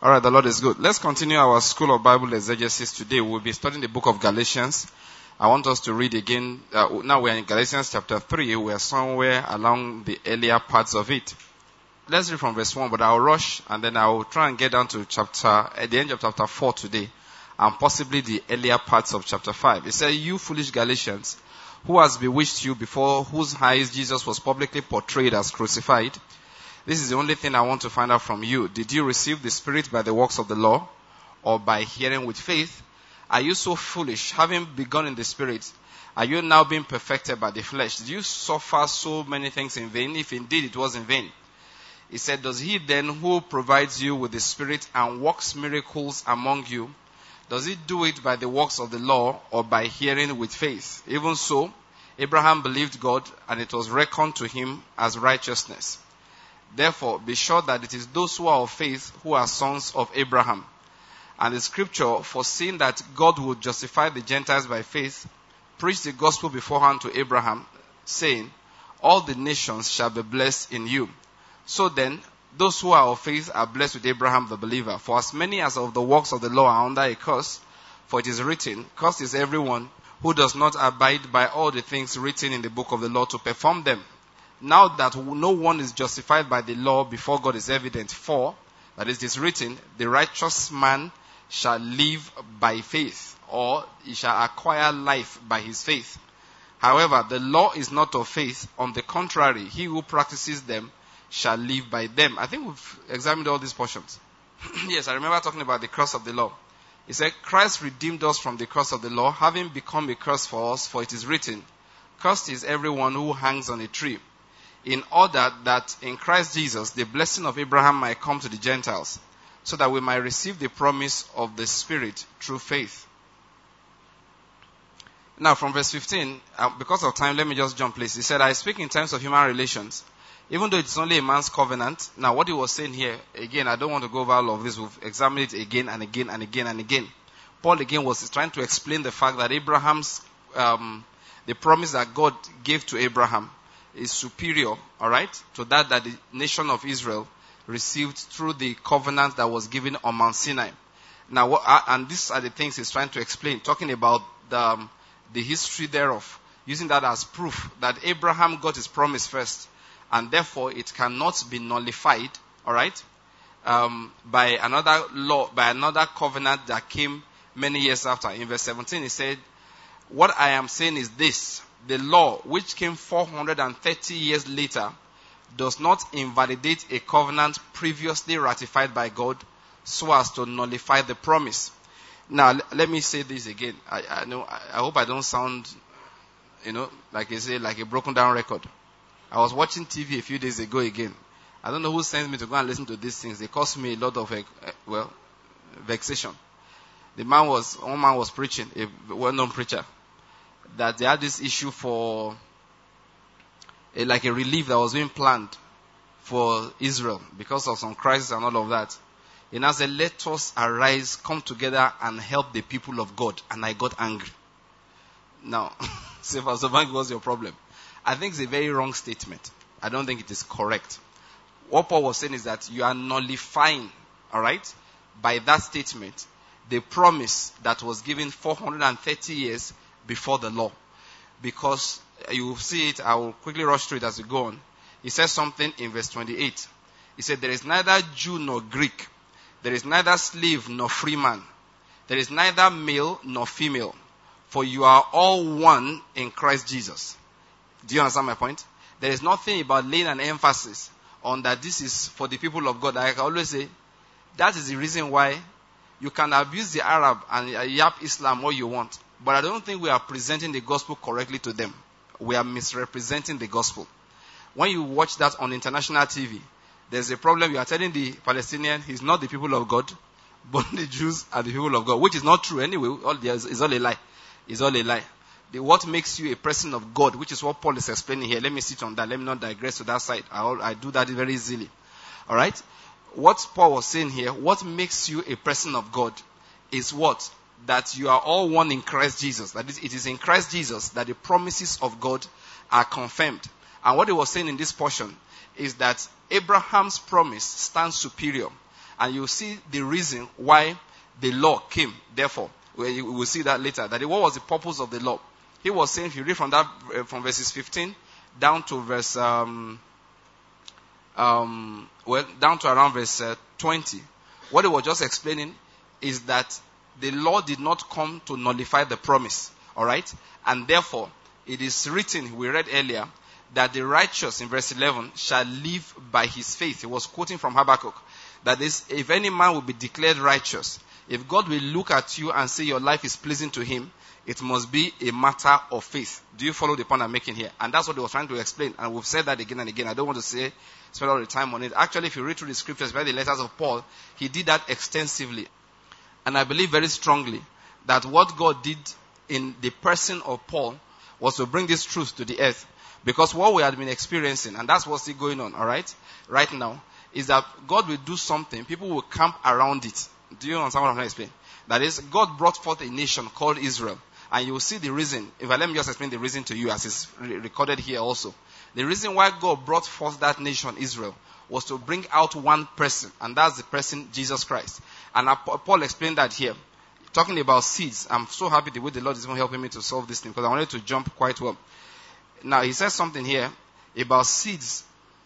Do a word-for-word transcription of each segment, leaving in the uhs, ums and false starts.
All right, the Lord is good. Let's continue our School of Bible Exegesis today. We'll be studying the book of Galatians. I want us to read again. Uh, now we're in Galatians chapter three. We're somewhere along the earlier parts of it. Let's read from verse one, but I'll rush and then I'll try and get down to chapter, at the end of chapter four today, and possibly the earlier parts of chapter five. It says, "You foolish Galatians, who has bewitched you, before whose eyes Jesus was publicly portrayed as crucified? This is the only thing I want to find out from you. Did you receive the Spirit by the works of the law, or by hearing with faith? Are you so foolish, having begun in the Spirit? Are you now being perfected by the flesh? Did you suffer so many things in vain, if indeed it was in vain?" He said, "Does he then who provides you with the Spirit and works miracles among you, does he do it by the works of the law, or by hearing with faith? Even so, Abraham believed God, and it was reckoned to him as righteousness. Therefore, be sure that it is those who are of faith who are sons of Abraham. And the scripture, foreseeing that God would justify the Gentiles by faith, preached the gospel beforehand to Abraham, saying, all the nations shall be blessed in you. So then, those who are of faith are blessed with Abraham the believer. For as many as of the works of the law are under a curse, for it is written, cursed is everyone who does not abide by all the things written in the book of the law to perform them. Now that no one is justified by the law before God is evident, for, that is, it is written, the righteous man shall live by faith, or he shall acquire life by his faith. However, the law is not of faith. On the contrary, he who practices them shall live by them." I think we've examined all these portions. Yes, I remember talking about the curse of the law. He said, "Christ redeemed us from the curse of the law, having become a curse for us, for it is written, cursed is everyone who hangs on a tree, in order that in Christ Jesus the blessing of Abraham might come to the Gentiles, so that we might receive the promise of the Spirit through faith." Now from verse fifteen, uh, because of time, let me just jump please. He said, "I speak in terms of human relations, even though it's only a man's covenant." Now what he was saying here, again, I don't want to go over all of this. We've examined it again and again and again and again. Paul again was trying to explain the fact that Abraham's, um, the promise that God gave to Abraham is superior, all right, to that that the nation of Israel received through the covenant that was given on Mount Sinai. Now, what, uh, and these are the things he's trying to explain, talking about the, um, the history thereof, using that as proof that Abraham got his promise first, and therefore it cannot be nullified, all right, um, by another law, by another covenant that came many years after. In verse seventeen, he said, "What I am saying is this: the law, which came four hundred thirty years later, does not invalidate a covenant previously ratified by God so as to nullify the promise." Now, l- let me say this again. I, I know. I, I hope I don't sound, you know, like I say, like a broken down record. I was watching T V a few days ago again. I don't know who sent me to go and listen to these things. They cost me a lot of, uh, well, vexation. The man was, one man was preaching, a well-known preacher, that they had this issue for a, like a relief that was being planned for Israel because of some crisis and all of that. And now said, "Let us arise, come together and help the people of God." And I got angry. Now, say, Pastor Bank, what's your problem? I think it's a very wrong statement. I don't think it is correct. What Paul was saying is that you are nullifying, all right, by that statement, the promise that was given four hundred thirty years before the law. Because you will see it, I will quickly rush through it as we go on. He says something in verse twenty-eight. He said, "There is neither Jew nor Greek. There is neither slave nor free man. There is neither male nor female. For you are all one in Christ Jesus." Do you understand my point? There is nothing about laying an emphasis on that this is for the people of God. Like I always say, that is the reason why you can abuse the Arab and yap Islam all you want. But I don't think we are presenting the gospel correctly to them. We are misrepresenting the gospel. When you watch that on international T V, there's a problem. You are telling the Palestinian he's not the people of God, but the Jews are the people of God, which is not true anyway. All is all a lie. It's all a lie. The, what makes you a person of God, which is what Paul is explaining here. Let me sit on that. Let me not digress to that side. I, I do that very easily. All right. What Paul was saying here, what makes you a person of God is what? That you are all one in Christ Jesus. That is, it is in Christ Jesus that the promises of God are confirmed. And what he was saying in this portion is that Abraham's promise stands superior. And you see the reason why the law came, therefore. We will see that later. That what was the purpose of the law? He was saying, if you read from that, uh, from verses fifteen down to verse, um, um, well, down to around verse uh, twenty, what he was just explaining is that the law did not come to nullify the promise. All right? And therefore, it is written, we read earlier, that the righteous, in verse eleven, shall live by his faith. He was quoting from Habakkuk. That is, if any man will be declared righteous, if God will look at you and say your life is pleasing to him, it must be a matter of faith. Do you follow the point I'm making here? And that's what he was trying to explain. And we've said that again and again. I don't want to say, spend all the time on it. Actually, if you read through the scriptures, by the letters of Paul, he did that extensively. And I believe very strongly that what God did in the person of Paul was to bring this truth to the earth. Because what we had been experiencing, and that's what's still going on, all right, right now, is that God will do something. People will camp around it. Do you understand what I'm trying to explain? That is, God brought forth a nation called Israel. And you will see the reason. If I let me just explain the reason to you as it's re- recorded here also. The reason why God brought forth that nation, Israel, was to bring out one person. And that's the person, Jesus Christ. And Paul explained that here. Talking about seeds. I'm so happy the way the Lord is even helping me to solve this thing. Because I wanted to jump quite well. Now, he says something here about seeds.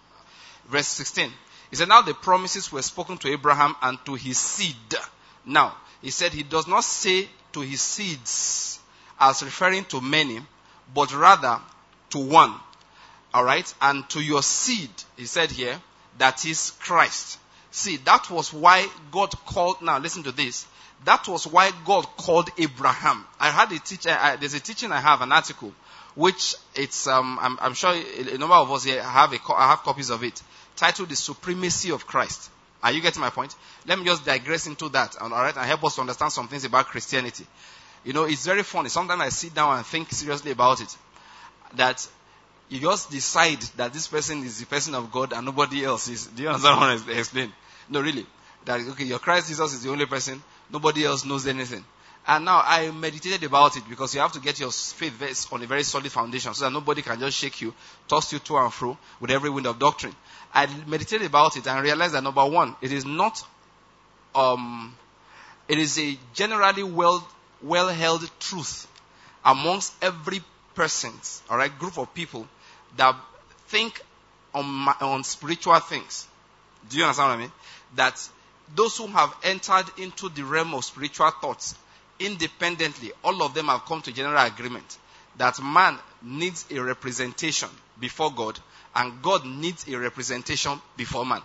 Verse sixteen. He said, now the promises were spoken to Abraham and to his seed. Now, he said he does not say to his seeds as referring to many, but rather to one. Alright? And to your seed, he said here, that is Christ. See, that was why God called, now listen to this. That was why God called Abraham. I had a teacher, I, there's a teaching I have, an article, which it's, um, I'm, I'm sure a, a number of us here have, a, I have copies of it, titled The Supremacy of Christ. Are you getting my point? Let me just digress into that, all right, and help us to understand some things about Christianity. You know, it's very funny. Sometimes I sit down and think seriously about it. That you just decide that this person is the person of God and nobody else is. Do you understand what I explain? No, really. That, okay, your Christ Jesus is the only person. Nobody else knows anything. And now I meditated about it because you have to get your faith on a very solid foundation so that nobody can just shake you, toss you to and fro with every wind of doctrine. I meditated about it and realized that number one, it is not, um, it is a generally well, well-held truth amongst every person, all right, group of people that think on, on spiritual things. Do you understand what I mean? That those who have entered into the realm of spiritual thoughts independently, all of them have come to general agreement that man needs a representation before God and God needs a representation before man.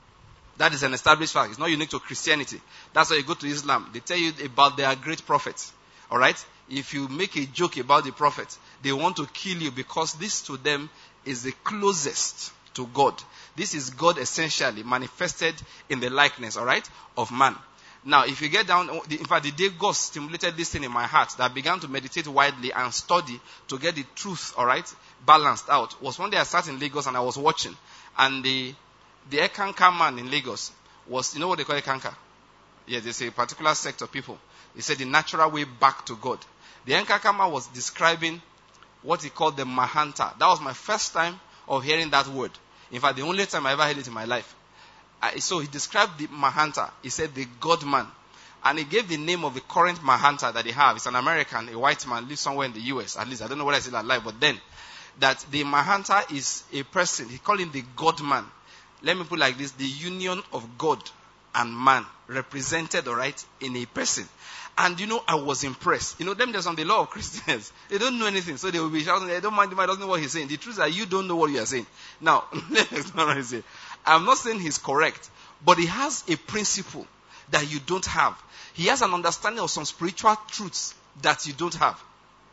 That is an established fact. It's not unique to Christianity. That's why you go to Islam. They tell you about their great prophets. Alright? If you make a joke about the prophet, they want to kill you because this to them is the closest to God. This is God essentially manifested in the likeness, alright, of man. Now, if you get down, in fact, the day God stimulated this thing in my heart, that I began to meditate widely and study to get the truth, all right, balanced out, was one day I sat in Lagos and I was watching, and the the Ekanka man in Lagos was, you know what they call Ekanka? Yeah, there's a particular sect of people. He said the natural way back to God. The Ekanka man was describing what he called the Mahanta. That was my first time of hearing that word. In fact, the only time I ever heard it in my life. Uh, so he described the Mahanta. He said the God man. And he gave the name of the current Mahanta that they have. It's an American, a white man, lives somewhere in the U S. At least, I don't know whether it's still alive. But then, that the Mahanta is a person. He called him the God man. Let me put it like this. The union of God and man represented, all right, in a person. And you know, I was impressed. You know, them there's on the law of Christians. They don't know anything. So they will be shouting, they don't mind him, I don't know what he's saying. The truth is that you don't know what you are saying. Now, that's not what I say. I'm not saying he's correct, but he has a principle that you don't have. He has an understanding of some spiritual truths that you don't have.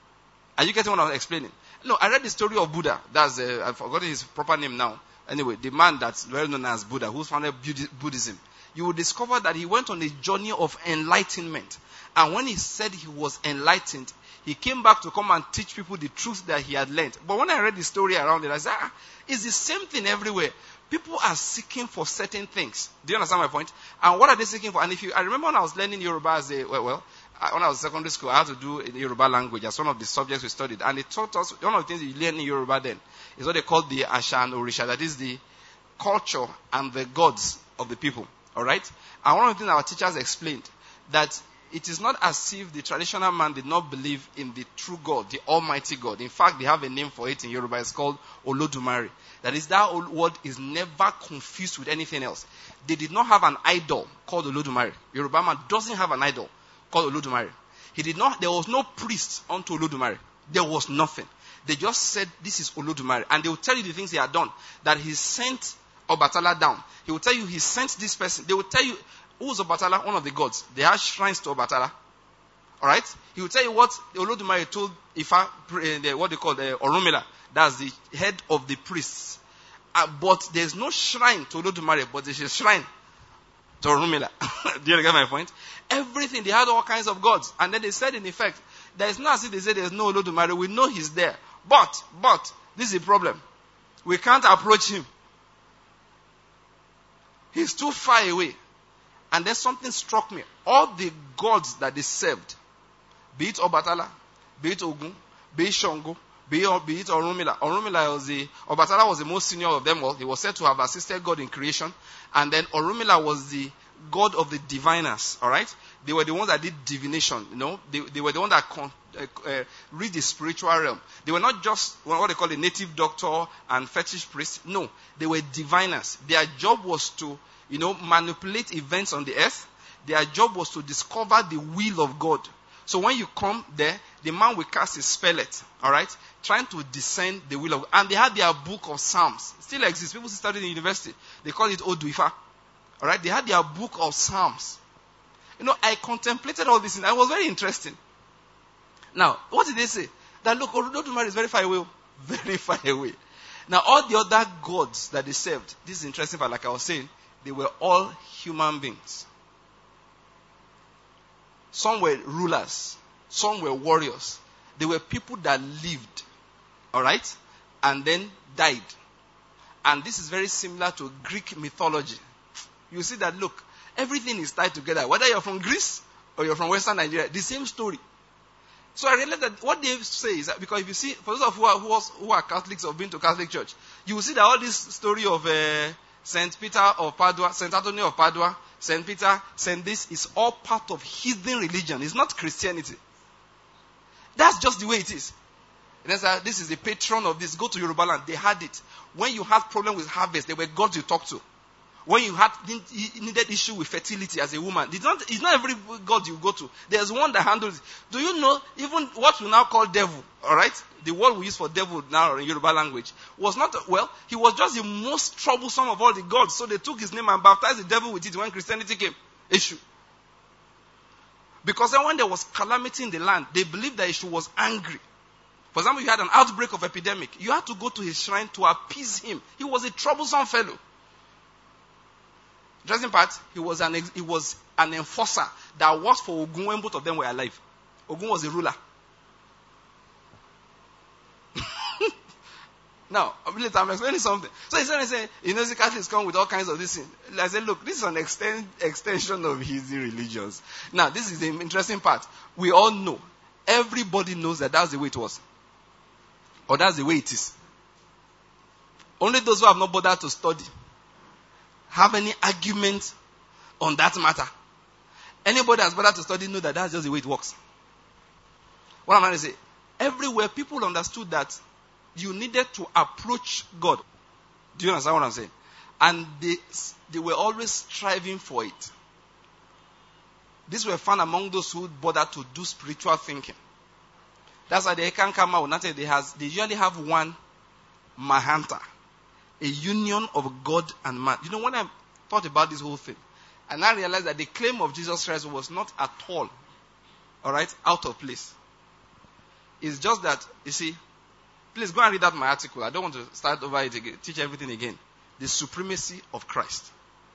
Are you getting what I'm explaining? No, I read the story of Buddha. That's uh, I've forgotten his proper name now. Anyway, the man that's well known as Buddha, who founded Buddhism. You will discover that he went on a journey of enlightenment. And when he said he was enlightened, he came back to come and teach people the truth that he had learned. But when I read the story around it, I said, ah, it's the same thing everywhere. People are seeking for certain things. Do you understand my point? And what are they seeking for? And if you, I remember when I was learning Yoruba as a, well, well when I was in secondary school, I had to do the Yoruba language as one of the subjects we studied. And it taught us, one of the things you learn in Yoruba then is what they call the Asha and Orisha. That is the culture and the gods of the people. Alright? And one of the things our teachers explained, that it is not as if the traditional man did not believe in the true God, the Almighty God. In fact, they have a name for it in Yoruba. It's called Olodumare. That is, that word is never confused with anything else. They did not have an idol called Olodumare. Yoruba man doesn't have an idol called Olodumare. He did not. There was no priest unto Olodumare. There was nothing. They just said, this is Olodumare. And they will tell you the things he had done. That he sent Obatala down. He will tell you he sent this person. They will tell you, who's Obatala? One of the gods. They have shrines to Obatala. Alright? He will tell you what Olodumare told Ifa, what they call the Orunmila. That's the head of the priests. Uh, but there's no shrine to Olodumare, but there's a shrine to Orunmila. Do you get my point? Everything, they had all kinds of gods. And then they said, in effect, there is not as if they say there's no Olodumare. We know he's there. But, but, this is the problem. We can't approach him. He's too far away. And then something struck me. All the gods that they served, be it Obatala, be it Ogun, be it Shango, be it, be it Orunmila. Orunmila was the, Obatala was the most senior of them all. He was said to have assisted God in creation. And then Orunmila was the god of the diviners. Alright? They were the ones that did divination. You know, they, they were the ones that con, uh, uh, read the spiritual realm. They were not just what they call a native doctor and fetish priest. No, they were diviners. Their job was to, you know, manipulate events on the earth. Their job was to discover the will of God. So when you come there, the man will cast his spellet, all right, trying to discern the will of God. And they had their book of Psalms. It still exists. People still study in university. They call it Oduifa. All right, they had their book of Psalms. You know, I contemplated all this and I was very interesting. Now, what did they say? That look, Olodumare is very far away. Very far away. Now, all the other gods that they served, this is interesting, but like I was saying, they were all human beings. Some were rulers. Some were warriors. They were people that lived. Alright? And then died. And this is very similar to Greek mythology. You see that, look, everything is tied together. Whether you're from Greece or you're from Western Nigeria, the same story. So I realized that what they say is that, because if you see, for those of who are, who are, who are Catholics or have been to Catholic Church, you will see that all this story of uh, Saint Peter of Padua, Saint Anthony of Padua, Saint Peter, Saint this is all part of heathen religion. It's not Christianity. That's just the way it is. And then, uh, this is the patron of this. Go to Yoruba land. They had it. When you had problem with harvest, they were gods you talk to. When you had needed issue with fertility as a woman, it's not, it's not every god you go to. There's one that handles it. Do you know, even what we now call devil, alright? The word we use for devil now in Yoruba language was not, well, he was just the most troublesome of all the gods. So they took his name and baptized the devil with it when Christianity came. Issue. Because then when there was calamity in the land, they believed that Issue was angry. For example, you had an outbreak of epidemic. You had to go to his shrine to appease him. He was a troublesome fellow. Interesting part, he was an he was an enforcer that worked for Ogun when both of them were alive. Ogun was a ruler. Now, I'm explaining something. So he started saying, you know, the Catholics come with all kinds of this thing. I said, look, this is an extend, extension of his religions. Now, this is the interesting part. We all know, everybody knows that that's the way it was. Or that's the way it is. Only those who have not bothered to study have any argument on that matter. Anybody that's bothered to study know that that's just the way it works. What am I trying to say? Everywhere people understood that you needed to approach God. Do you understand what I'm saying? And they, they were always striving for it. These were found among those who bothered to do spiritual thinking. That's why they can come out. They, has, they usually have one Mahanta. A union of God and man. You know, when I thought about this whole thing, and I realized that the claim of Jesus Christ was not at all, alright, out of place. It's just that, you see, please go and read out my article. I don't want to start over it again, teach everything again. The supremacy of Christ.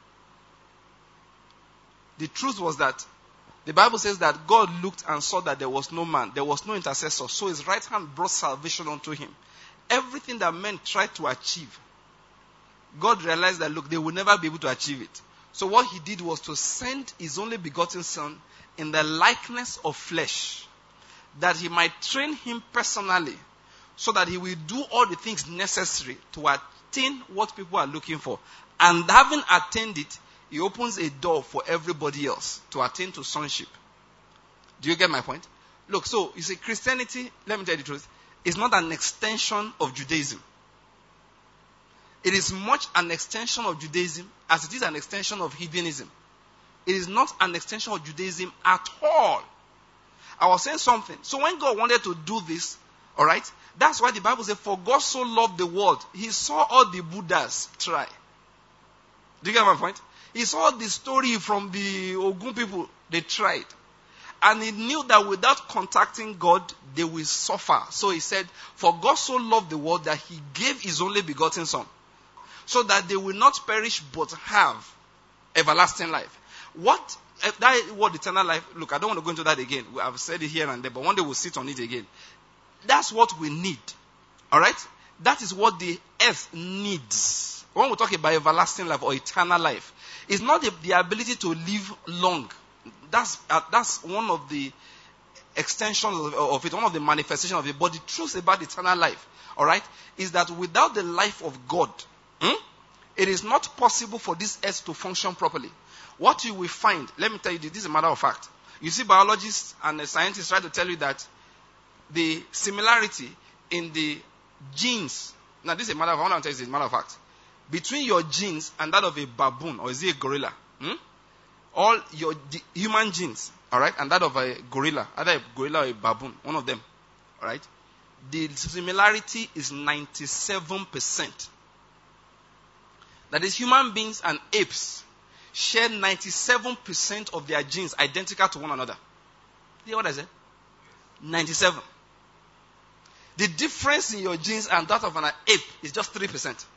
The truth was that the Bible says that God looked and saw that there was no man, there was no intercessor, so his right hand brought salvation unto him. Everything that men tried to achieve, God realized that, look, they will never be able to achieve it. So what he did was to send his only begotten son in the likeness of flesh, that he might train him personally, so that he will do all the things necessary to attain what people are looking for. And having attained it, he opens a door for everybody else to attain to sonship. Do you get my point? Look, so you see, Christianity, let me tell you the truth, is not an extension of Judaism. It is much an extension of Judaism as it is an extension of heathenism. It is not an extension of Judaism at all. I was saying something. So when God wanted to do this, all right, that's why the Bible says, for God so loved the world, he saw all the Buddhas try. Do you get my point? He saw the story from the Ogun people, they tried. And he knew that without contacting God, they will suffer. So he said, for God so loved the world that he gave his only begotten son, so that they will not perish but have everlasting life. What, that word eternal life, look, I don't want to go into that again. I've said it here and there, but one day we'll sit on it again. That's what we need. Alright? That is what the earth needs. When we talk about everlasting life or eternal life, it's not the, the ability to live long. That's uh, that's one of the extensions of, of it, one of the manifestations of it. But the truth about eternal life, alright, is that without the life of God, hmm, it is not possible for this earth to function properly. What you will find, let me tell you this, this is a matter of fact. You see, biologists and the scientists try to tell you that the similarity in the genes, now this is a matter of, I want to tell you this is a matter of fact, between your genes and that of a baboon, or is it a gorilla? Hmm? All your human genes, alright, and that of a gorilla, either a gorilla or a baboon, one of them, alright, the similarity is ninety-seven percent. That is, human beings and apes share ninety-seven percent of their genes identical to one another. You hear what I said? ninety-seven. The difference in your genes and that of an ape is just three percent.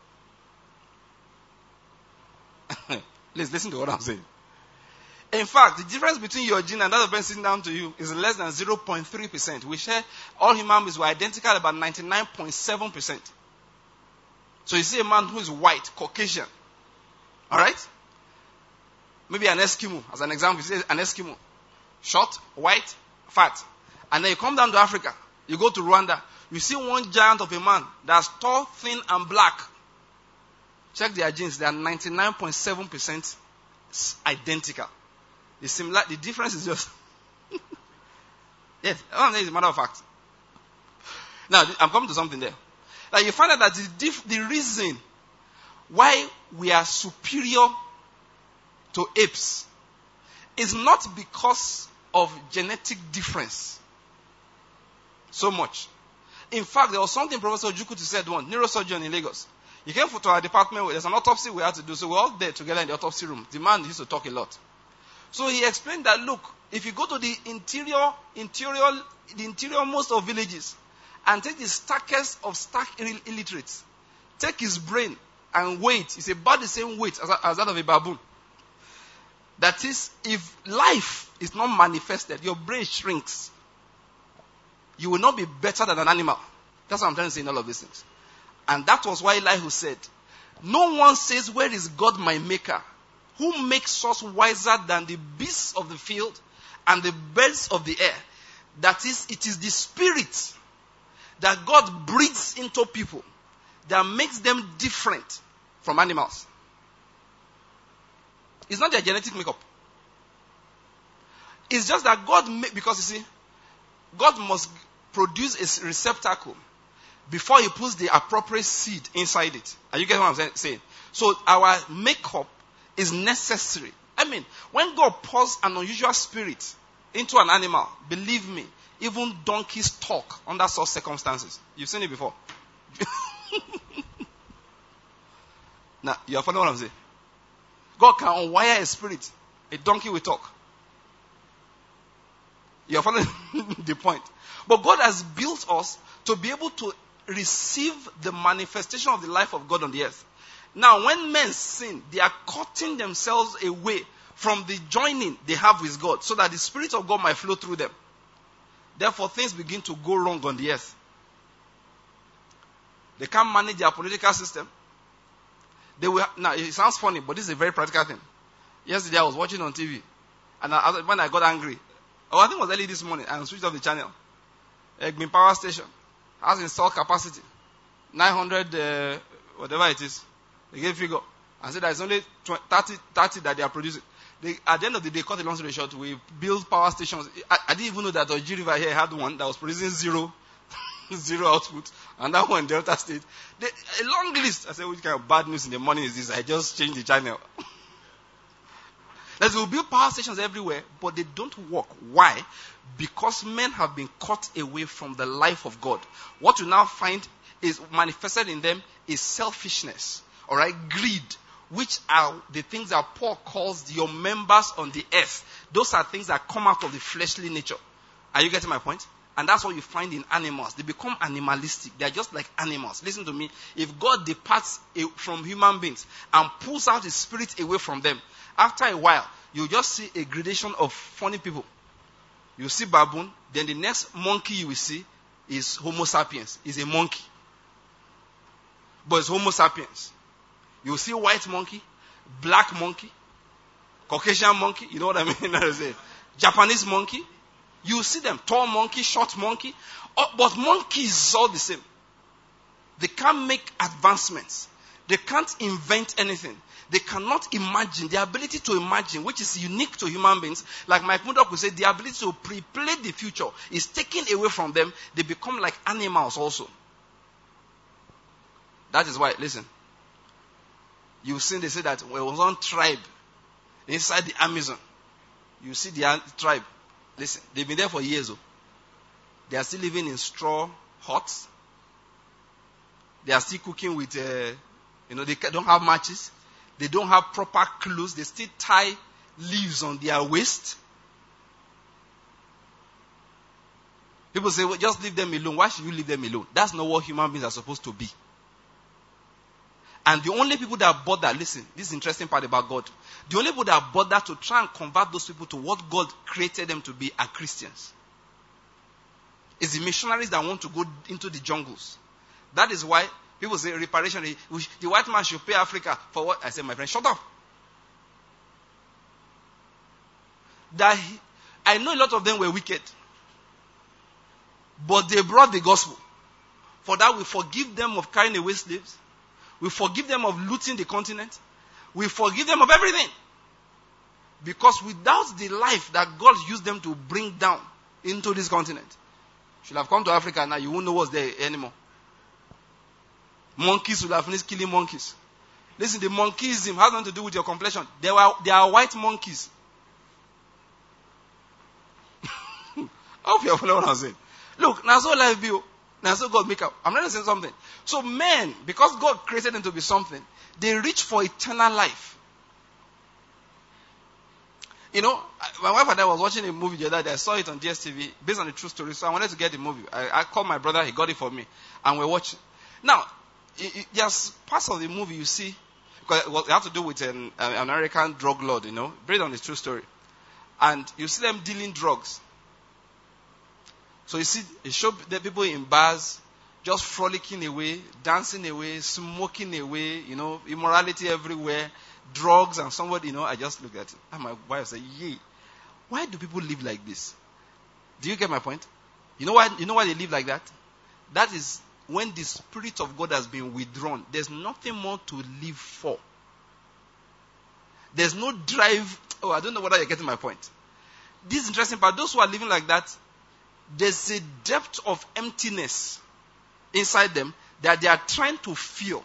Please listen to what I'm saying. In fact, the difference between your gene and that of person sitting down to you is less than zero point three percent. We share, all human beings were identical about ninety-nine point seven percent. So you see a man who is white, Caucasian. Alright? Maybe an Eskimo, as an example. You see an Eskimo. Short, white, fat. And then you come down to Africa. You go to Rwanda. You see one giant of a man that's tall, thin, and black. Check their genes. They are ninety-nine point seven percent identical. The similar, the difference is just... yes, it's a matter of fact. Now, I'm coming to something there. Like you find out that the, diff, the reason why we are superior to apes is not because of genetic difference so much. In fact, there was something Professor Jukutu said once, neurosurgeon in Lagos. He came to our department, there's an autopsy we had to do, so we're all there together in the autopsy room. The man used to talk a lot. So he explained that, look, if you go to the interior, interior, the interior most of villages, and take the starkest of stark illiterates, take his brain and weight, it's about the same weight as, as that of a baboon. That is, if life is not manifested, your brain shrinks. You will not be better than an animal. That's what I'm trying to say in all of these things. And that was why Elihu said, no one says, where is God my maker? Who makes us wiser than the beasts of the field and the birds of the air? That is, it is the spirit that God breathes into people that makes them different from animals. It's not their genetic makeup. It's just that God, make, because you see, God must produce a receptacle before he puts the appropriate seed inside it. Are you getting what I'm saying? So our makeup is necessary. I mean, when God pours an unusual spirit into an animal, believe me, even donkeys talk under such circumstances. You've seen it before. Now, you're following what I'm saying? God can unwire a spirit. A donkey will talk. You're following the point. But God has built us to be able to receive the manifestation of the life of God on the earth. Now, when men sin, they are cutting themselves away from the joining they have with God, so that the Spirit of God might flow through them. Therefore, things begin to go wrong on the earth. They can't manage their political system. They will, now, it sounds funny, but this is a very practical thing. Yesterday, I was watching on T V, and I, when I got angry, oh, I think it was early this morning, and I switched off the channel. Egbin Power Station has installed capacity, nine hundred, uh, whatever it is. They gave figure. and say there's only thirty, thirty that they are producing. They, at the end of the day, cut a long story short, we build power stations. I, I didn't even know that Oji River here had one that was producing zero, zero output, and that one in Delta State. They, a long list. I said, which kind of bad news in the morning is this? I just changed the channel. There's will build power stations everywhere, but they don't work. Why? Because men have been cut away from the life of God. What you now find is manifested in them is selfishness, all right, greed, which are the things that Paul calls your members on the earth. Those are things that come out of the fleshly nature. Are you getting my point? And that's what you find in animals. They become animalistic. They are just like animals. Listen to me. If God departs from human beings and pulls out his spirit away from them, after a while, you just see a gradation of funny people. You see baboon, then the next monkey you will see is Homo sapiens. Is a monkey. But it's Homo sapiens. You see white monkey, black monkey, Caucasian monkey, you know what I mean? Japanese monkey. You see them, tall monkey, short monkey. Oh, but monkeys is all the same. They can't make advancements. They can't invent anything. They cannot imagine. The ability to imagine, which is unique to human beings, like Mike Murdoch would say, the ability to pre-play the future is taken away from them. They become like animals also. That is why, listen, you've seen they say that there was one tribe inside the Amazon. You see the tribe. Listen, they've been there for years. Oh. They are still living in straw huts. They are still cooking with, uh, you know, they don't have matches. They don't have proper clothes. They still tie leaves on their waist. People say, well, just leave them alone. Why should you leave them alone? That's not what human beings are supposed to be. And the only people that bother, listen, this is the interesting part about God. The only people that bother to try and convert those people to what God created them to be are Christians. It's the missionaries that want to go into the jungles. That is why people say reparation, the white man should pay Africa for what? I said, my friend, shut up. That he, I know a lot of them were wicked. But they brought the gospel. For that we forgive them of carrying away slaves. We forgive them of looting the continent. We forgive them of everything. Because without the life that God used them to bring down into this continent, should have come to Africa now, you won't know what's there anymore. Monkeys will have finished killing monkeys. Listen, the monkeyism has nothing to do with your complexion. They, were, they are white monkeys. I hope you are following what I'm saying. Look, now so life be. Now so God make up. I'm not saying something. So men, because God created them to be something, they reach for eternal life. You know, my wife and I was watching a movie the other day. I saw it on D S T V based on a true story. So I wanted to get the movie. I, I called my brother. He got it for me. And we're watching. Now, it, it, there's parts of the movie you see, because it, was, it had to do with an, an American drug lord, you know, based on a true story. And you see them dealing drugs. So you see, it showed the people in bars just frolicking away, dancing away, smoking away, you know, immorality everywhere, drugs, and somebody, you know, I just looked at it. And my wife said, yay, why do people live like this? Do you get my point? You know why, you know why they live like that? That is when the Spirit of God has been withdrawn. There's nothing more to live for. There's no drive. Oh, I don't know whether you're getting my point. This is interesting part. Those who are living like that, there's a depth of emptiness inside them that they are trying to fill.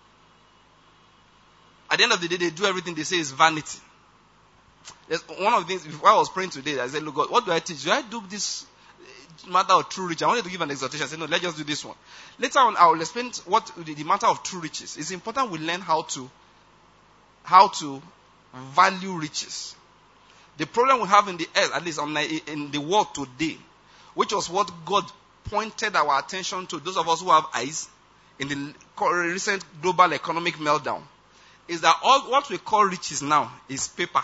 At the end of the day, they do everything they say is vanity. There's one of the things, before I was praying today, I said, look, God, what do I teach? Do I do this matter of true riches? I wanted to give an exhortation. I said, no, let's just do this one. Later on, I will explain what the, the matter of true riches. It's important we learn how to, how to value riches. The problem we have in the earth, at least in the world today, which was what God pointed our attention to, those of us who have eyes, in the recent global economic meltdown, is that all what we call riches now is paper.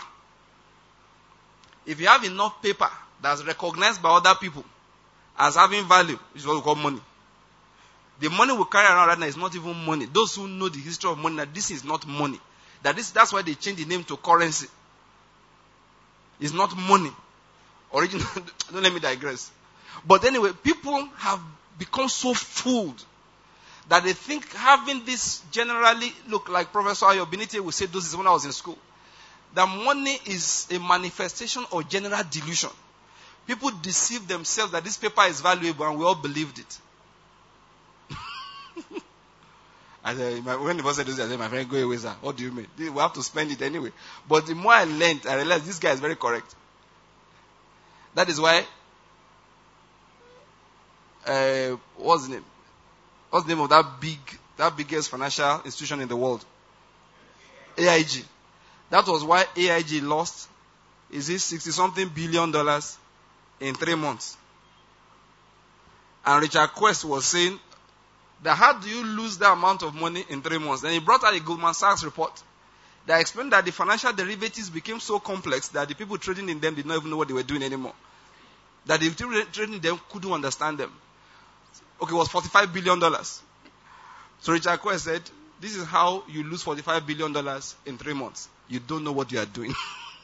If you have enough paper that's recognized by other people as having value, which is what we call money. The money we carry around right now is not even money. Those who know the history of money, that this is not money. That this, that's why they changed the name to currency. It's not money. Original, don't let me digress. But anyway, people have become so fooled That they think having this generally, look like Professor Ayo Benite would say this when I was in school, that money is a manifestation of general delusion. People deceive themselves that this paper is valuable and we all believed it. I said, when the boss said this, I said, my friend, go away, sir. What do you mean? We have to spend it anyway. But the more I learned, I realized this guy is very correct. That is why, uh, what's the name? What's the name of that big, that biggest financial institution in the world? A I G. That was why A I G lost, is it sixty something billion dollars in three months. And Richard Quest was saying that how do you lose that amount of money in three months? Then he brought out a Goldman Sachs report that explained that the financial derivatives became so complex that the people trading in them did not even know what they were doing anymore. That the people trading in them couldn't understand them. Okay, it was forty-five billion dollars. So Richard Quest said, this is how you lose forty-five billion dollars in three months. You don't know what you are doing.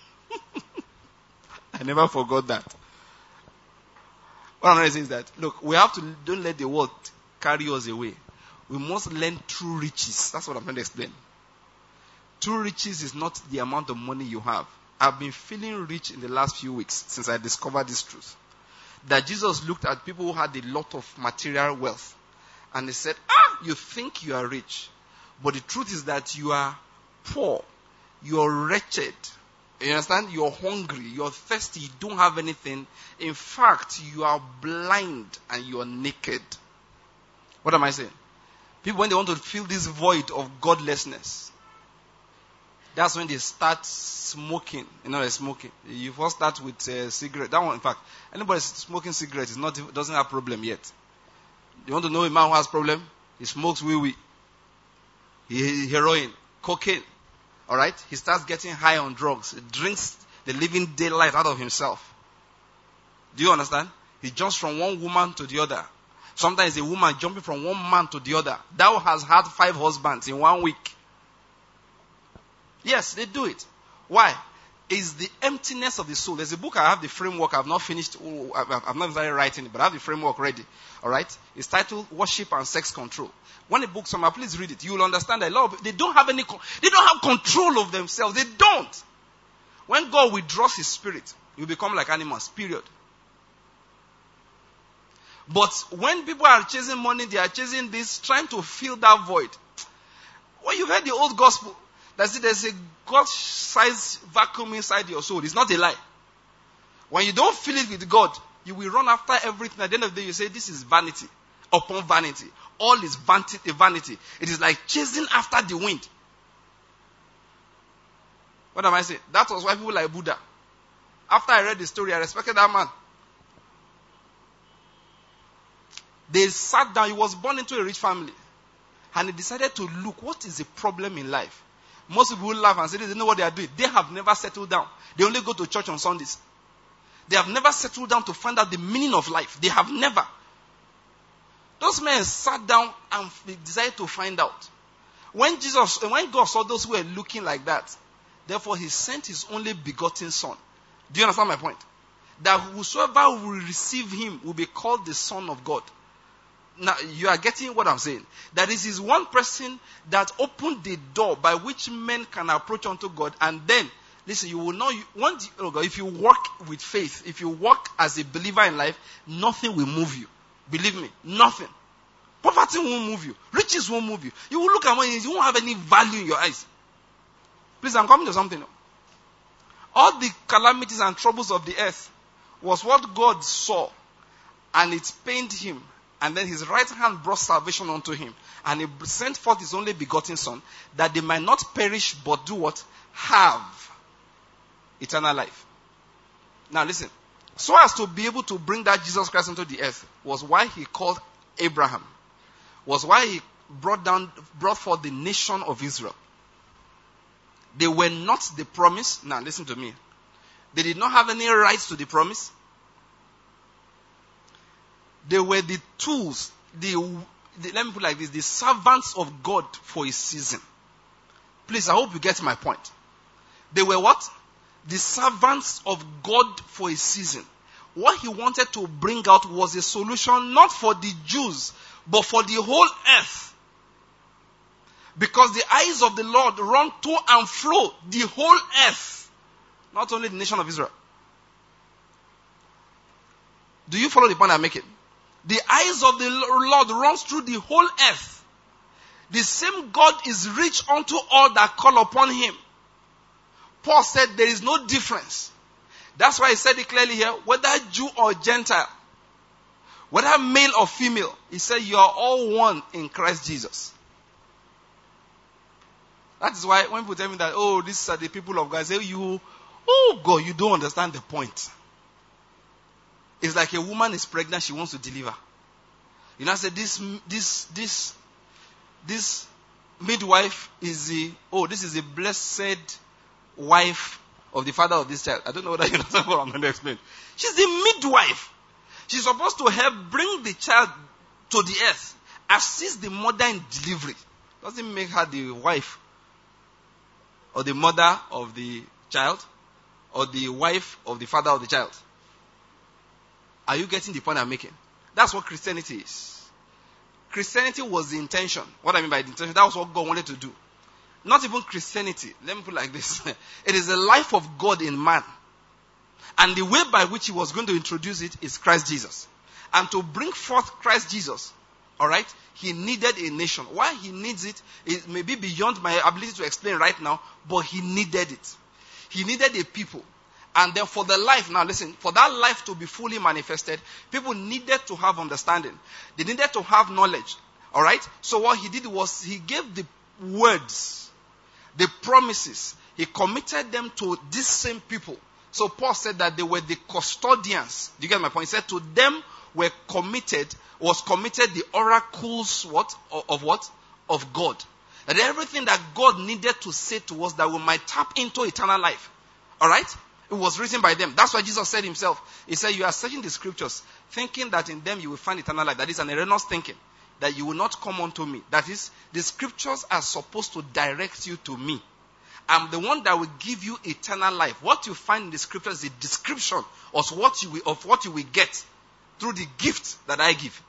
I never forgot that. What I'm trying to say is that, look, we have to, don't let the world carry us away. We must learn true riches. That's what I'm trying to explain. True riches is not the amount of money you have. I've been feeling rich in the last few weeks since I discovered this truth. That Jesus looked at people who had a lot of material wealth. And he said, ah, you think you are rich. But the truth is that you are poor. You are wretched. You understand? You are hungry. You are thirsty. You don't have anything. In fact, you are blind and you are naked. What am I saying? People, when they want to fill this void of godlessness, that's when they start smoking. You know, they're smoking. You first start with a cigarette. That one, in fact, anybody smoking cigarette is not, doesn't have problem yet. You want to know a man who has problem? He smokes wee-wee. He, heroin, cocaine. Alright? He starts getting high on drugs. He drinks the living daylight out of himself. Do you understand? He jumps from one woman to the other. Sometimes a woman jumping from one man to the other. Thou has had five husbands in one week. Yes, they do it. Why? It's the emptiness of the soul. There's a book, I have the framework. I've not finished. Oh, I've not started writing it, but I have the framework ready. Alright? It's titled Worship and Sex Control. When a book comes out, please read it. You will understand that a lot of, they don't have any, they don't have control of themselves. They don't. When God withdraws His Spirit, you become like animals, period. But when people are chasing money, they are chasing this, trying to fill that void. When you heard the old gospel, that's it, there's a God-sized vacuum inside your soul. It's not a lie. When you don't fill it with God, you will run after everything. At the end of the day, you say, this is vanity upon vanity. All is vanity, vanity. It is like chasing after the wind. What am I saying? That was why people like Buddha. After I read the story, I respected that man. They sat down. He was born into a rich family. And he decided to look, what is the problem in life? Most people laugh and say they don't know what they are doing. They have never settled down. They only go to church on Sundays. They have never settled down to find out the meaning of life. They have never. Those men sat down and decided to find out. When Jesus, when God saw those who were looking like that, therefore He sent His only begotten Son. Do you understand my point? That whosoever will receive Him will be called the Son of God. Now, you are getting what I'm saying. That this is one person that opened the door by which men can approach unto God. And then, listen, you will know, you, once, if you walk with faith, if you walk as a believer in life, nothing will move you. Believe me, nothing. Poverty won't move you. Riches won't move you. You will look at money, you won't have any value in your eyes. Please, I'm coming to something. All the calamities and troubles of the earth was what God saw, and it pained Him. And then His right hand brought salvation unto Him. And He sent forth His only begotten Son, that they might not perish, but do what? Have eternal life. Now listen. So as to be able to bring that Jesus Christ into the earth was why He called Abraham. Was why He brought down, brought forth the nation of Israel. They were not the promise. Now listen to me. They did not have any rights to the promise. They were the tools, the, the, let me put it like this, the servants of God for a season. Please, I hope you get my point. They were what? The servants of God for a season. What He wanted to bring out was a solution not for the Jews, but for the whole earth. Because the eyes of the Lord run to and fro the whole earth. Not only the nation of Israel. Do you follow the point I'm making? The eyes of the Lord runs through the whole earth. The same God is rich unto all that call upon him. Paul said there is no difference. That's why he said it clearly here, whether Jew or Gentile, whether male or female, he said you are all one in Christ Jesus. That is why when people tell me that, oh, these are the people of God, I say, you, oh God, you don't understand the point. It's like a woman is pregnant, she wants to deliver. You know, I said, this, this, this, this midwife is the, oh, this is the blessed wife of the father of this child. I don't know whether you understand what I'm going to explain. She's the midwife. She's supposed to help bring the child to the earth, assist the mother in delivery. Doesn't make her the wife or the mother of the child or the wife of the father of the child. Are you getting the point I'm making? That's what Christianity is. Christianity was the intention. What I mean by the intention, that was what God wanted to do. Not even Christianity. Let me put it like this. It is the life of God in man. And the way by which he was going to introduce it is Christ Jesus. And to bring forth Christ Jesus, alright, he needed a nation. Why he needs it, it may be beyond my ability to explain right now, but he needed it. He needed a people. And then for the life, now listen, for that life to be fully manifested, people needed to have understanding. They needed to have knowledge. Alright? So what he did was, he gave the words, the promises, he committed them to these same people. So Paul said that they were the custodians. Do you get my point? He said to them were committed, was committed the oracles what? Of, of what? Of God. That everything that God needed to say to us that we might tap into eternal life. Alright? It was written by them. That's why Jesus said himself. He said, you are searching the scriptures, thinking that in them you will find eternal life. That is an erroneous thinking. That you will not come unto me. That is, the scriptures are supposed to direct you to me. I'm the one that will give you eternal life. What you find in the scriptures is a description of what you will, of what you will get through the gift that I give.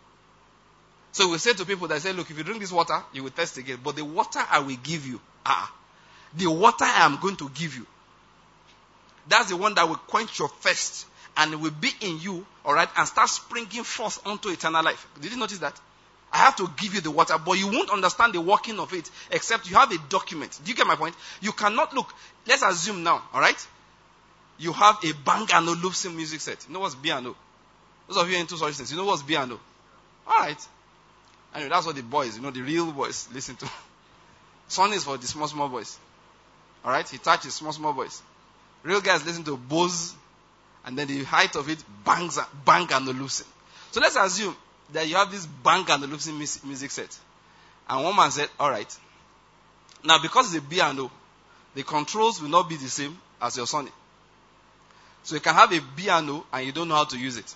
So we say to people that say, look, if you drink this water, you will thirst again. But the water I will give you, ah, the water I am going to give you, that's the one that will quench your thirst and it will be in you, alright, and start springing forth unto eternal life. Did you notice that? I have to give you the water, but you won't understand the working of it except you have a document. Do you get my point? You cannot look. Let's assume now, alright? You have a Bang and Olufsen music set. You know what's B and O? Those of you into such things, you know what's B and O? Alright. Anyway, that's what the boys, you know, the real boys listen to. Son is for the small, small boys. Alright? He touches small, small boys. Real guys listen to Bose, and then the height of it, bangs, Bang and Olufsen. So let's assume that you have this Bang and Olufsen music set. And one man said, alright. Now because it's a B and O, the controls will not be the same as your Sony. So you can have a B and O and you don't know how to use it.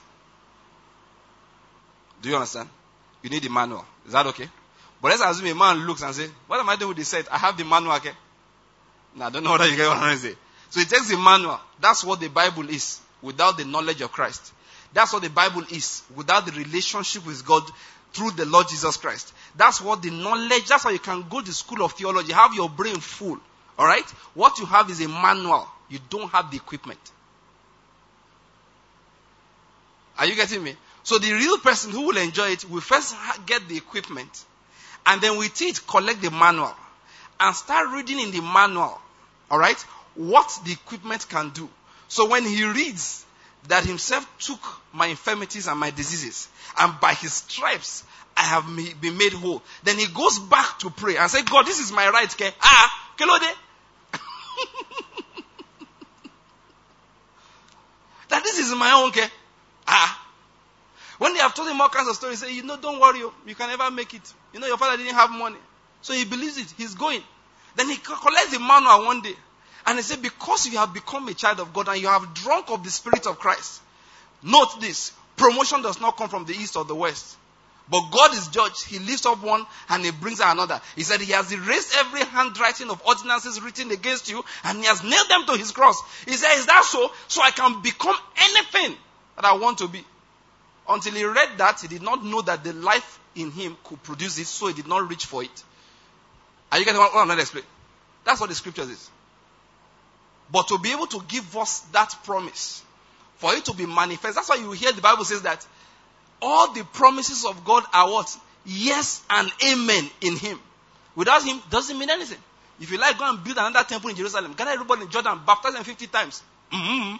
Do you understand? You need the manual. Is that okay? But let's assume a man looks and says, what am I doing with the set? I have the manual, okay? Now I don't know whether you get what I'm trying to say. So it takes the manual. That's what the Bible is without the knowledge of Christ. That's what the Bible is without the relationship with God through the Lord Jesus Christ. That's what the knowledge, that's why you can go to school of theology, have your brain full. Alright? What you have is a manual. You don't have the equipment. Are you getting me? So the real person who will enjoy it will first get the equipment and then with it collect the manual and start reading in the manual. Alright? What the equipment can do. So when he reads that himself took my infirmities and my diseases, and by his stripes I have been made whole, then he goes back to pray and say, God, this is my right, okay? Ah, kelode. That this is my own, okay? Ah. When they have told him all kinds of stories, say, you know, don't worry, you can never make it. You know, your father didn't have money. So he believes it. He's going. Then he collects the manual one day. And he said, because you have become a child of God and you have drunk of the Spirit of Christ, note this, promotion does not come from the east or the west. But God is judge. He lifts up one and he brings out another. He said he has erased every handwriting of ordinances written against you and he has nailed them to his cross. He said, is that so? So I can become anything that I want to be. Until he read that, he did not know that the life in him could produce it, so he did not reach for it. Are you getting what I'm going to explain? That's what the scriptures is. But to be able to give us that promise, for it to be manifest, that's why you hear the Bible says that all the promises of God are what? Yes and amen in Him. Without Him, doesn't mean anything. If you like, go and build another temple in Jerusalem. Gather everybody in Jordan, baptize them fifty times. Mm-hmm.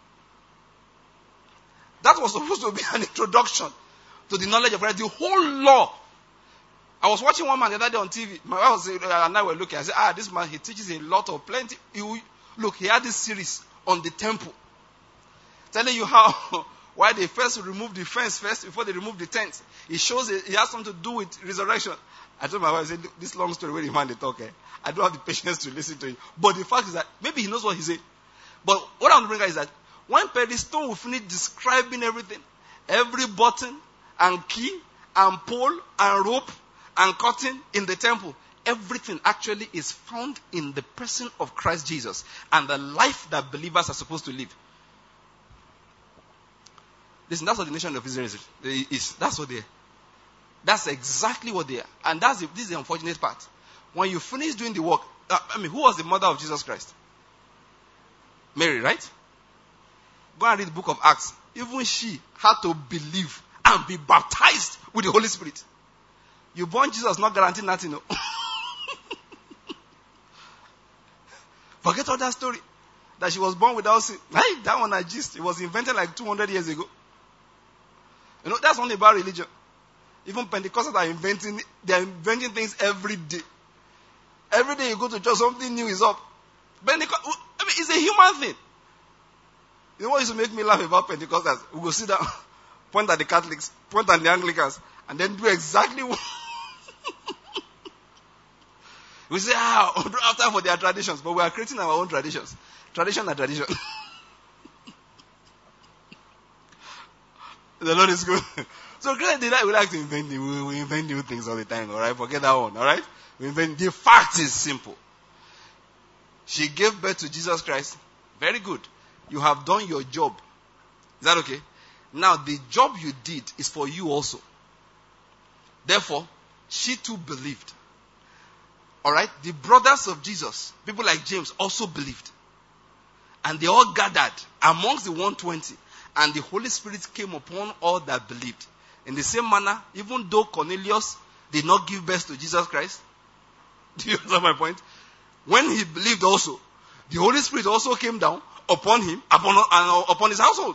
That was supposed to be an introduction to the knowledge of God. The whole law. I was watching one man the other day on T V. My wife was, uh, and I were looking. I said, ah, this man, he teaches a lot of plenty. He, look, he had this series on the temple. Telling you how, why they first removed the fence first before they removed the tent. It shows it, it has something to do with resurrection. I told my wife, I said, this long story where the man they talk, eh? I don't have the patience to listen to it. But the fact is that maybe he knows what he said. But what I'm bringing is that when Perry Stone will finish describing everything, every button and key and pole and rope and curtain in the temple, everything actually is found in the person of Christ Jesus and the life that believers are supposed to live. Listen, that's what the nation of Israel is. is. That's what they are. That's exactly what they are. And that's the, this is the unfortunate part. When you finish doing the work, uh, I mean, who was the mother of Jesus Christ? Mary, right? Go and read the book of Acts. Even she had to believe and be baptized with the Holy Spirit. You born Jesus, not guaranteed nothing. No. Forget all that story. That she was born without sin. Hey, that one I gist. It was invented like two hundred years ago. You know, that's only about religion. Even Pentecostals are inventing, they are inventing things every day. Every day you go to church, something new is up. Pentecost, I mean, it's a human thing. You know what used to make me laugh about Pentecostals? We go sit down, point at the Catholics, point at the Anglicans, and then do exactly what we say, ah, we don't have time for their traditions, but we are creating our own traditions. Tradition and tradition. The Lord is good. So we like to invent new, we invent new things all the time, alright? Forget that one, alright? We invent, the fact is simple. She gave birth to Jesus Christ. Very good. You have done your job. Is that okay? Now, the job you did is for you also. Therefore, she too believed. Alright? The brothers of Jesus, people like James, also believed. And they all gathered amongst the one hundred twenty. And the Holy Spirit came upon all that believed. In the same manner, even though Cornelius did not give birth to Jesus Christ, do you understand my point? When he believed also, the Holy Spirit also came down upon him, upon, uh, upon his household.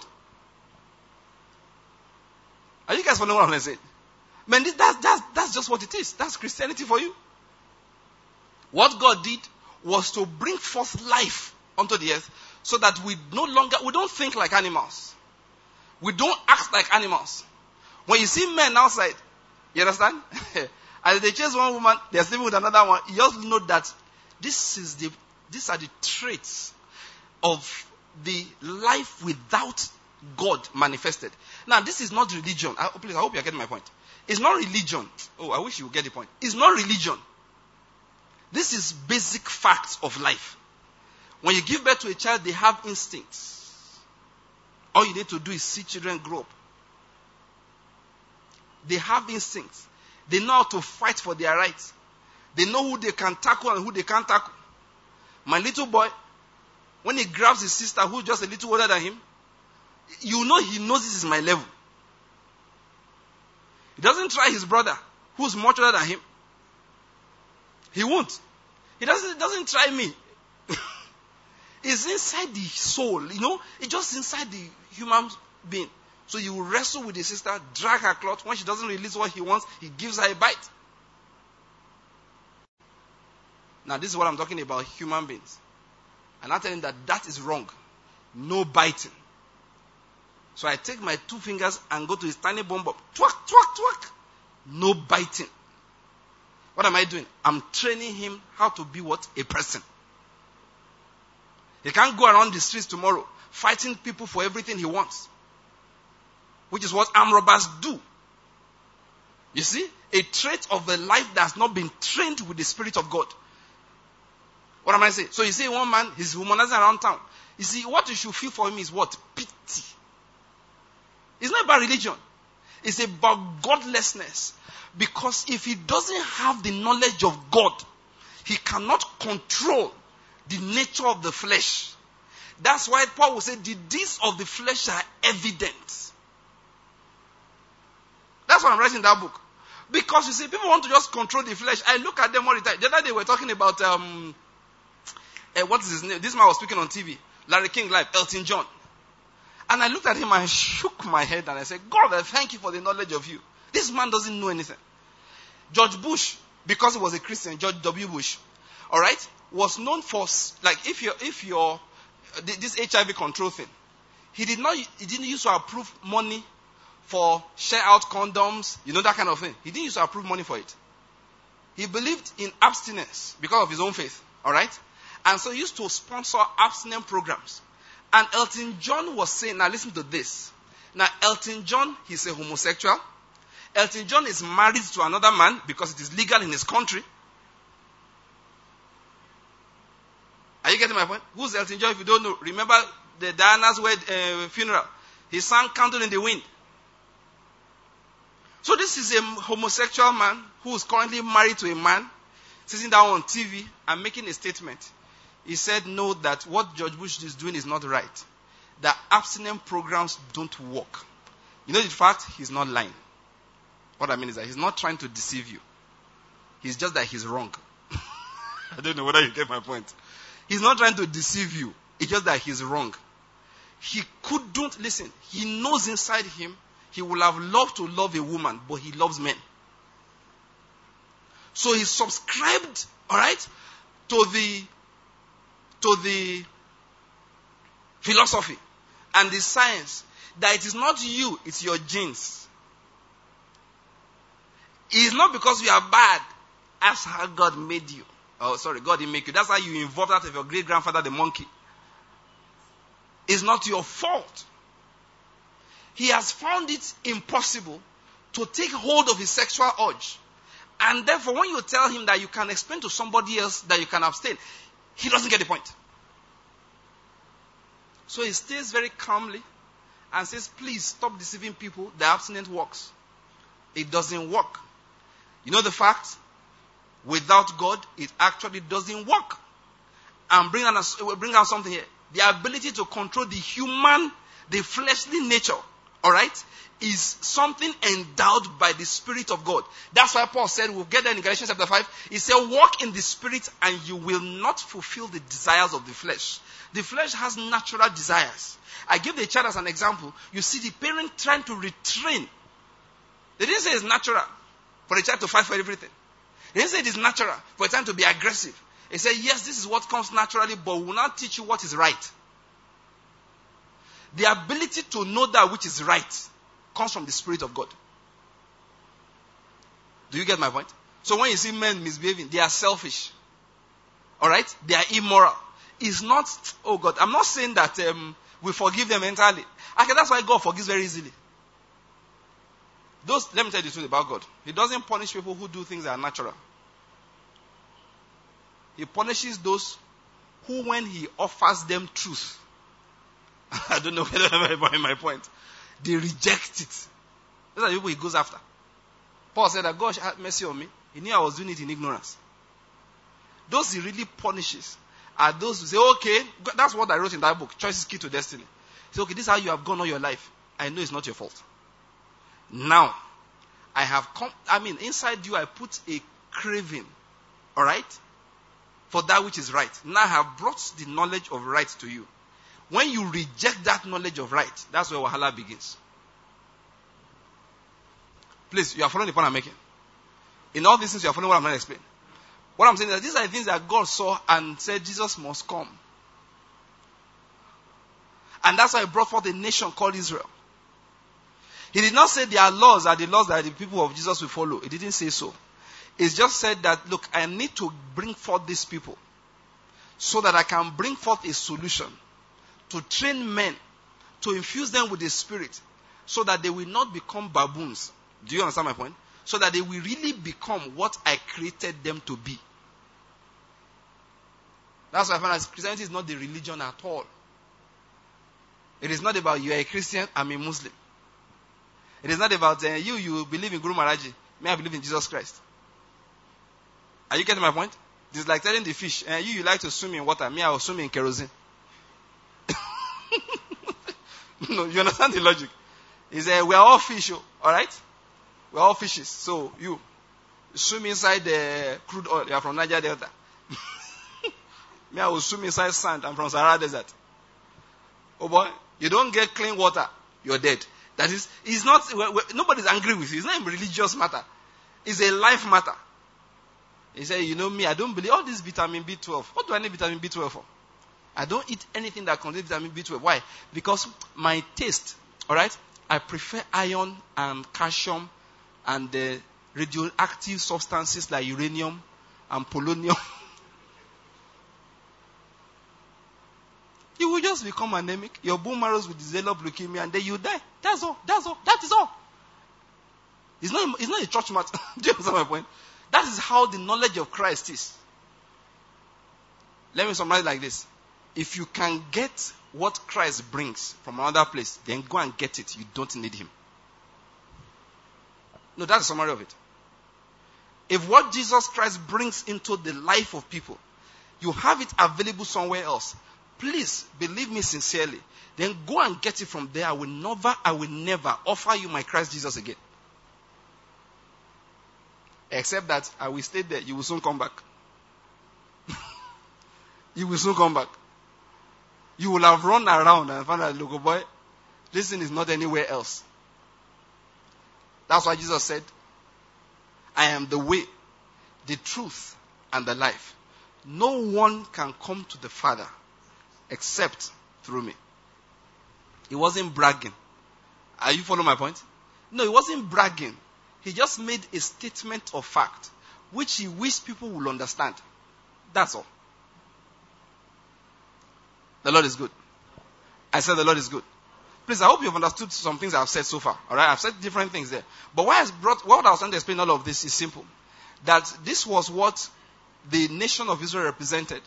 Are you guys following what I'm saying? Man, this, that's, that's, that's just what it is. That's Christianity for you. What God did was to bring forth life onto the earth so that we no longer, we don't think like animals. We don't act like animals. When you see men outside, you understand? As they chase one woman, they're sleeping with another one. You just know that this is the, these are the traits of the life without God manifested. Now, this is not religion. I, please, I hope you're getting my point. It's not religion. Oh, I wish you would get the point. It's not religion. This is basic facts of life. When you give birth to a child, they have instincts. All you need to do is see children grow up. They have instincts. They know how to fight for their rights. They know who they can tackle and who they can't tackle. My little boy, when he grabs his sister who's just a little older than him, you know he knows this is my level. He doesn't try his brother who's much older than him. He won't. He doesn't, doesn't try me. It's inside the soul, you know. It's just inside the human being. So you wrestle with the sister, drag her cloth. When she doesn't release what he wants, he gives her a bite. Now this is what I'm talking about, human beings. And I tell him that that is wrong. No biting. So I take my two fingers and go to his tiny bum bum. Twack, twack, twack. No biting. What am I doing? I'm training him how to be what? A person. He can't go around the streets tomorrow fighting people for everything he wants. Which is what armed robbers do. You see? A trait of a life that has not been trained with the Spirit of God. What am I saying? So you see one man, he's humanizing around town. You see, what you should feel for him is what? Pity. It's not about religion. It's about godlessness. Because if he doesn't have the knowledge of God, He cannot control the nature of the flesh. That's why Paul will say, the deeds of the flesh are evident. That's why I'm writing that book. Because you see, people want to just control the flesh. I look at them all the time. The other day we were talking about, um, uh, what is his name? This man was speaking on T V. Larry King Live, Elton John. And I looked at him and shook my head and I said, God, I thank you for the knowledge of you. This man doesn't know anything. George Bush, because he was a Christian, George W. Bush, all right, was known for, like, if you're, if you're, this H I V control thing, he did not, he didn't use to approve money for share out condoms, you know, that kind of thing. He didn't use to approve money for it. He believed in abstinence because of his own faith, all right? And so he used to sponsor abstinence programs. And Elton John was saying, now listen to this. Now, Elton John, he's a homosexual. Elton John is married to another man because it is legal in his country. Are you getting my point? Who's Elton John if you don't know? Remember the Diana's wed, uh, funeral. He sang Candle in the Wind. So this is a homosexual man who is currently married to a man, sitting down on T V and making a statement. He said, no, that what George Bush is doing is not right. That abstinence programs don't work. You know the fact? He's not lying. What I mean is that he's not trying to deceive you. He's just that he's wrong. I don't know whether you get my point. He's not trying to deceive you. It's just that he's wrong. He couldn't, listen, he knows inside him he would have loved to love a woman, but he loves men. So he subscribed, all right, to the to the philosophy and the science that it is not you, it's your genes. It is not because you are bad. That's how God made you. Oh, sorry, God didn't make you. That's how you involved that of your great grandfather, the monkey. It's not your fault. He has found it impossible to take hold of his sexual urge. And therefore, when you tell him that you can explain to somebody else that you can abstain, he doesn't get the point. So he stays very calmly and says, please stop deceiving people. The abstinence works. It doesn't work. You know the fact? Without God, it actually doesn't work. And bring out, bring out something here. The ability to control the human, the fleshly nature, all right, is something endowed by the Spirit of God. That's why Paul said, we'll get there in Galatians chapter five. He said, walk in the Spirit and you will not fulfill the desires of the flesh. The flesh has natural desires. I give the child as an example. You see the parent trying to retrain. They didn't say it's natural for the child to fight for everything. They didn't say it is natural for a child to be aggressive. They said, yes, this is what comes naturally, but we will not teach you what is right. The ability to know that which is right comes from the Spirit of God. Do you get my point? So when you see men misbehaving, they are selfish. Alright? They are immoral. It's not, oh God, I'm not saying that um, we forgive them entirely. Okay, that's why God forgives very easily. Those, let me tell you the truth about God. He doesn't punish people who do things that are natural. He punishes those who, when he offers them truth, I don't know whether I'm my point, they reject it. Those are the people he goes after. Paul said that God had mercy on me. He knew I was doing it in ignorance. Those he really punishes are those who say, okay, that's what I wrote in that book, Choice is Key to Destiny. He said, okay, this is how you have gone all your life. I know it's not your fault. Now, I have come, I mean, inside you I put a craving, alright, for that which is right. Now I have brought the knowledge of right to you. When you reject that knowledge of right, that's where Wahala begins. Please, you are following the point I'm making. In all these things, you are following what I'm going to explain. What I'm saying is that these are the things that God saw and said Jesus must come. And that's why he brought forth a nation called Israel. He did not say their laws are the laws that the people of Jesus will follow. He didn't say so. He just said that, look, I need to bring forth these people so that I can bring forth a solution to train men, to infuse them with the Spirit so that they will not become baboons. Do you understand my point? So that they will really become what I created them to be. That's why I find that Christianity is not the religion at all. It is not about you are a Christian, I'm a Muslim. It is not about uh, you, you believe in Guru Maharaji, me I believe in Jesus Christ. Are you getting my point? It's like telling the fish, eh, you, you like to swim in water. Me, I will swim in kerosene. No, you understand the logic? Is uh, we are all fish, oh, all right? We are all fishes. So you swim inside the crude oil. You are from Niger Delta. Me, I will swim inside sand. I'm from Sahara Desert. Oh boy, you don't get clean water, you're dead. That is, it's not. Nobody's angry with you. It's not a religious matter. It's a life matter. He said, you know me, I don't believe all this vitamin B twelve. What do I need vitamin B twelve for? I don't eat anything that contains vitamin B twelve. Why? Because my taste, all right, I prefer iron and calcium and the radioactive substances like uranium and polonium. You will just become anemic. Your bone marrows will develop leukemia and then you die. That's all. That's all. That is all. It's not, it's not a church matter. Do you understand my point? That is how the knowledge of Christ is. Let me summarize like this. If you can get what Christ brings from another place, then go and get it. You don't need him. No, that's a summary of it. If what Jesus Christ brings into the life of people, you have it available somewhere else, please believe me sincerely. Then go and get it from there. I will never, I will never offer you my Christ Jesus again. Except that I will stay there. You will soon come back. You will soon come back. You will have run around and found out, look, oh boy, this thing is not anywhere else. That's why Jesus said, I am the way, the truth, and the life. No one can come to the Father except through me. He wasn't bragging. Are you following my point? No, he wasn't bragging. He just made a statement of fact, which he wished people would understand. That's all. The Lord is good. I said the Lord is good. Please, I hope you've understood some things I've said so far. All right, I've said different things there. But why I brought, what I was trying to explain all of this is simple. That this was what the nation of Israel represented.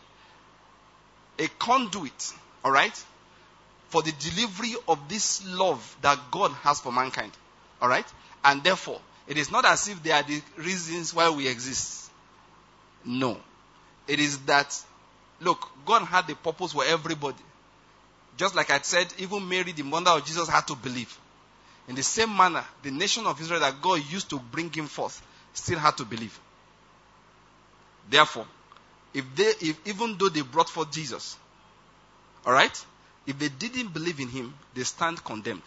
A conduit, all right, for the delivery of this love that God has for mankind. All right? And therefore, it is not as if they are the reasons why we exist. No. It is that, look, God had a purpose for everybody. Just like I said, even Mary, the mother of Jesus, had to believe. In the same manner, the nation of Israel that God used to bring him forth still had to believe. Therefore, if they, if even though they brought forth Jesus, all right, if they didn't believe in him, they stand condemned.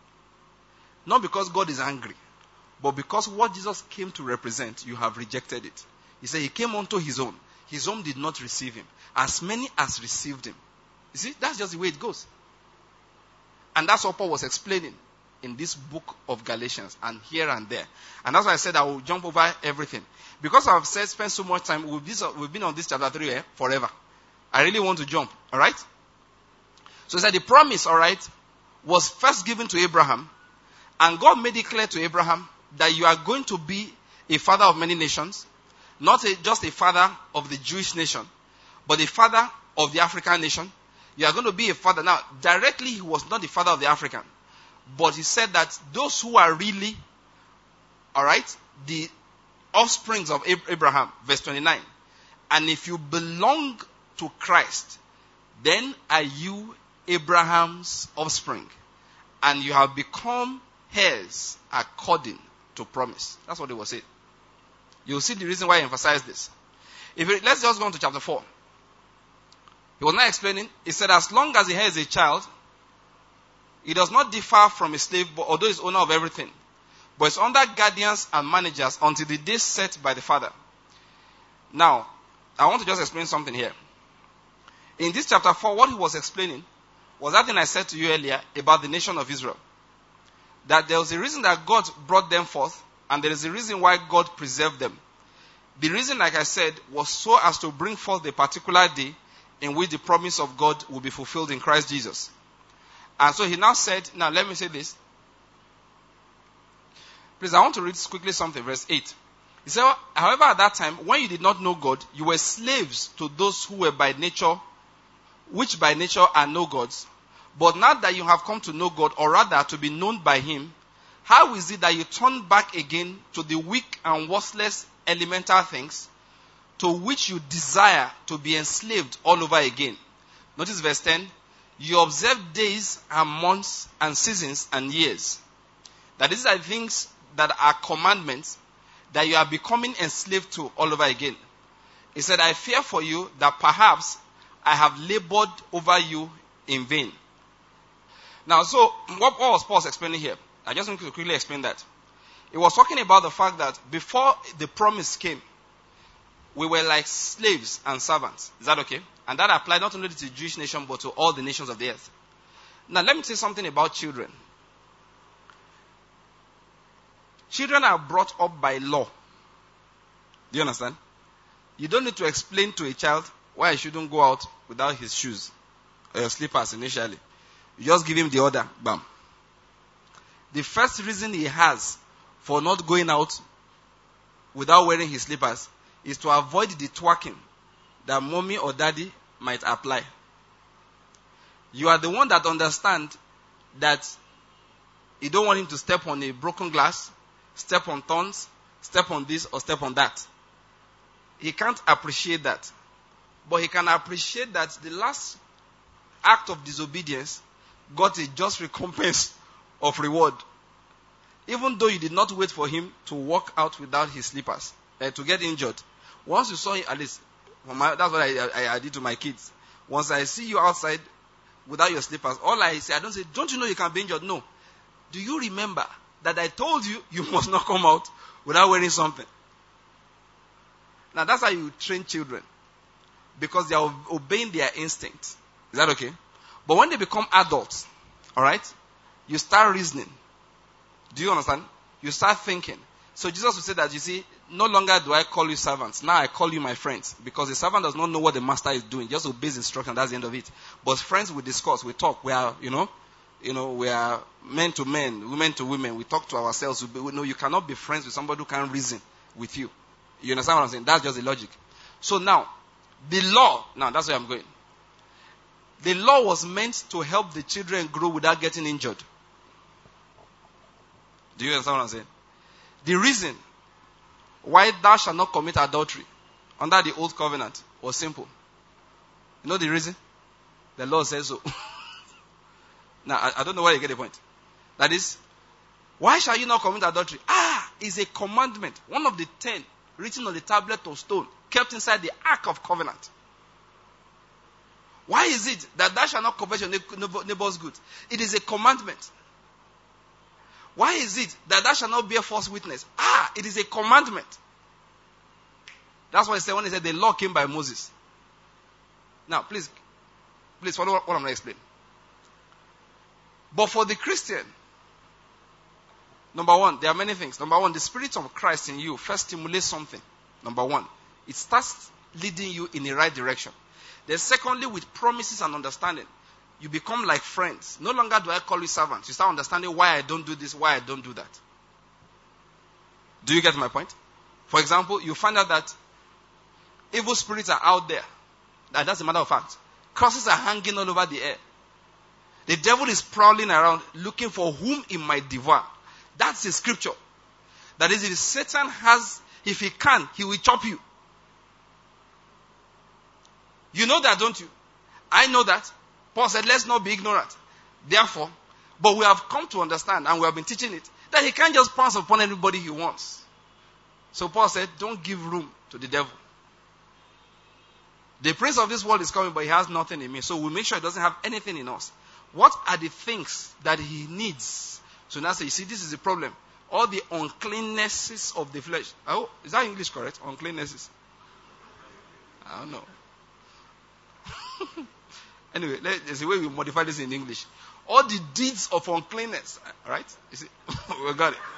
Not because God is angry, but because what Jesus came to represent, you have rejected it. He said he came unto his own. His own did not receive him. As many as received him. You see, that's just the way it goes. And that's what Paul was explaining in this book of Galatians and here and there. And that's why I said I will jump over everything. Because I've said, spent so much time, we've, this, we've been on this chapter three eh, forever. I really want to jump, alright? So he said the promise, alright, was first given to Abraham. And God made it clear to Abraham that you are going to be a father of many nations. Not a, just a father of the Jewish nation, but a father of the African nation. You are going to be a father. Now, directly, he was not the father of the African. But he said that those who are really, alright, the offsprings of Abraham, verse twenty-nine. And if you belong to Christ, then are you Abraham's offspring. And you have become heirs according to promise. That's what they will say. You'll see the reason why I emphasize this. If it, let's just go on to chapter four. He was not explaining. He said, as long as he has a child, he does not differ from a slave, but although he's owner of everything. But is under guardians and managers until the day set by the father. Now, I want to just explain something here. In this chapter four, what he was explaining was that thing I said to you earlier about the nation of Israel. That there was a reason that God brought them forth, and there is a reason why God preserved them. The reason, like I said, was so as to bring forth the particular day in which the promise of God will be fulfilled in Christ Jesus. And so he now said, now let me say this. Please, I want to read quickly something, verse eight. He said, however, at that time, when you did not know God, you were slaves to those who were by nature, which by nature are no gods. But now that you have come to know God, or rather to be known by him, how is it that you turn back again to the weak and worthless elemental things? to which you desire to be enslaved all over again. Notice verse ten. You observe days and months and seasons and years. That these are things that are commandments that you are becoming enslaved to all over again. He said, I fear for you that perhaps I have labored over you in vain. Now, so what, what was Paul explaining here? I just want to quickly explain that. He was talking about the fact that before the promise came, we were like slaves and servants. Is that okay? And that applied not only to the Jewish nation, but to all the nations of the earth. Now, let me say something about children. Children are brought up by law. Do you understand? You don't need to explain to a child why he shouldn't go out without his shoes or your slippers initially. You just give him the order. Bam. The first reason he has for not going out without wearing his slippers is to avoid the twerking that mommy or daddy might apply. You are the one that understands that you don't want him to step on a broken glass, step on thorns, step on this or step on that. He can't appreciate that. But he can appreciate that the last act of disobedience got a just recompense of reward. Even though you did not wait for him to walk out without his slippers, uh, to get injured. Once you saw him, at least, my, that's what I, I, I did to my kids. Once I see you outside without your slippers, all I say, I don't say, don't you know you can be injured? No. Do you remember that I told you, you must not come out without wearing something? Now that's how you train children. Because they are obeying their instincts. Is that okay? But when they become adults, alright, you start reasoning. Do you understand? You start thinking. So Jesus will say that, you see, no longer do I call you servants. Now I call you my friends. Because the servant does not know what the master is doing. Just obeys instruction. That's the end of it. But friends, we discuss, we talk. We are, you know, you know, we are men to men, women to women. We talk to ourselves. We, we know you cannot be friends with somebody who can't reason with you. You understand what I'm saying? That's just the logic. So now, the law, now that's where I'm going. The law was meant to help the children grow without getting injured. Do you understand what I'm saying? The reason why thou shalt not commit adultery under the old covenant was simple. You know the reason? The law says so. Now, I, I don't know where you get the point. That is, why shall you not commit adultery? Ah, it's a commandment. One of the ten written on the tablet of stone, kept inside the ark of covenant. Why is it that thou shalt not covet your neighbor's goods? It is a commandment. Why is it that thou shalt not bear false witness? Ah, it is a commandment. That's what he said when he said the law came by Moses. Now, please, please follow what I'm going to explain. But for the Christian, number one, there are many things. Number one, the Spirit of Christ in you first stimulates something. Number one, it starts leading you in the right direction. Then secondly, with promises and understanding, you become like friends. No longer do I call you servants. You start understanding why I don't do this, why I don't do that. Do you get my point? For example, you find out that evil spirits are out there. That, that's a matter of fact. Crosses are hanging all over the air. The devil is prowling around looking for whom he might devour. That's the scripture. That is, if Satan has, if he can, he will chop you. You know that, don't you? I know that. Paul said, let's not be ignorant. Therefore, but we have come to understand, and we have been teaching it, that he can't just pounce upon anybody he wants. So Paul said, don't give room to the devil. The prince of this world is coming, but he has nothing in me. So we make sure he doesn't have anything in us. What are the things that he needs? So now say, you see, this is the problem. All the uncleannesses of the flesh. Oh, is that English correct? Uncleannesses. I don't know. Anyway, there's a way we modify this in English. All the deeds of uncleanness. Right? You see? We got it.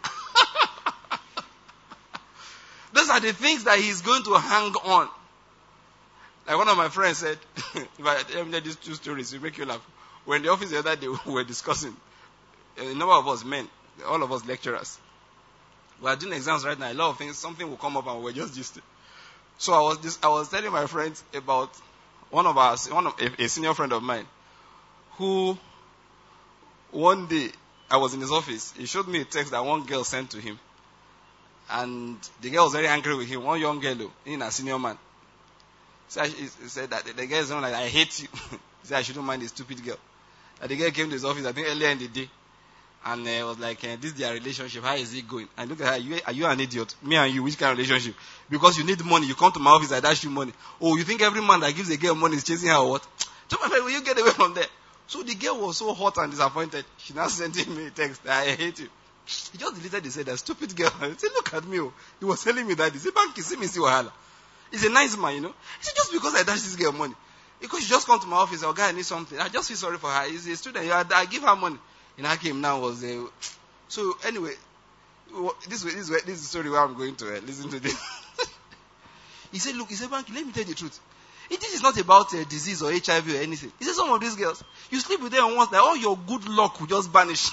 Those are the things that he's going to hang on. Like one of my friends said, if I tell you these two stories, it will make you laugh. When the office the other day we were discussing, a number of us men, all of us lecturers, we are doing exams right now. A lot of things, something will come up and we're just used to. So I was just, I was telling my friends about one of us, one of a, a senior friend of mine, who one day I was in his office. He showed me a text that one girl sent to him. And the girl was very angry with him. One young girl, in a senior man. So he said that the girl is not like, I hate you. He said, I shouldn't mind the stupid girl. And the girl came to his office, I think earlier in the day. And uh, was like, uh, this is their relationship. How is it going? And look at her. Are you, are you an idiot? Me and you, which kind of relationship? Because you need money. You come to my office, I dash you money. Oh, you think every man that gives a girl money is chasing her or what? So my friend, will you get away from there? So the girl was so hot and disappointed. She now sent him a text. I hate you. He just deleted. He said, that stupid girl. He said, look at me. Oh. He was telling me that. He said, Banky, see me, see Wahala. He's a nice man, you know. He said, just because I dash this girl money. Because she just come to my office, oh, guy, I need something. I just feel sorry for her. He's a student. I, I give her money. And I came now was a... So anyway, this, this, this, this is the story where I'm going to uh, listen to this. He said, look, he said, Banky, let me tell you the truth. It, this is not about uh, disease or H I V or anything. He said, some of these girls, you sleep with them once, like all your good luck will just vanish.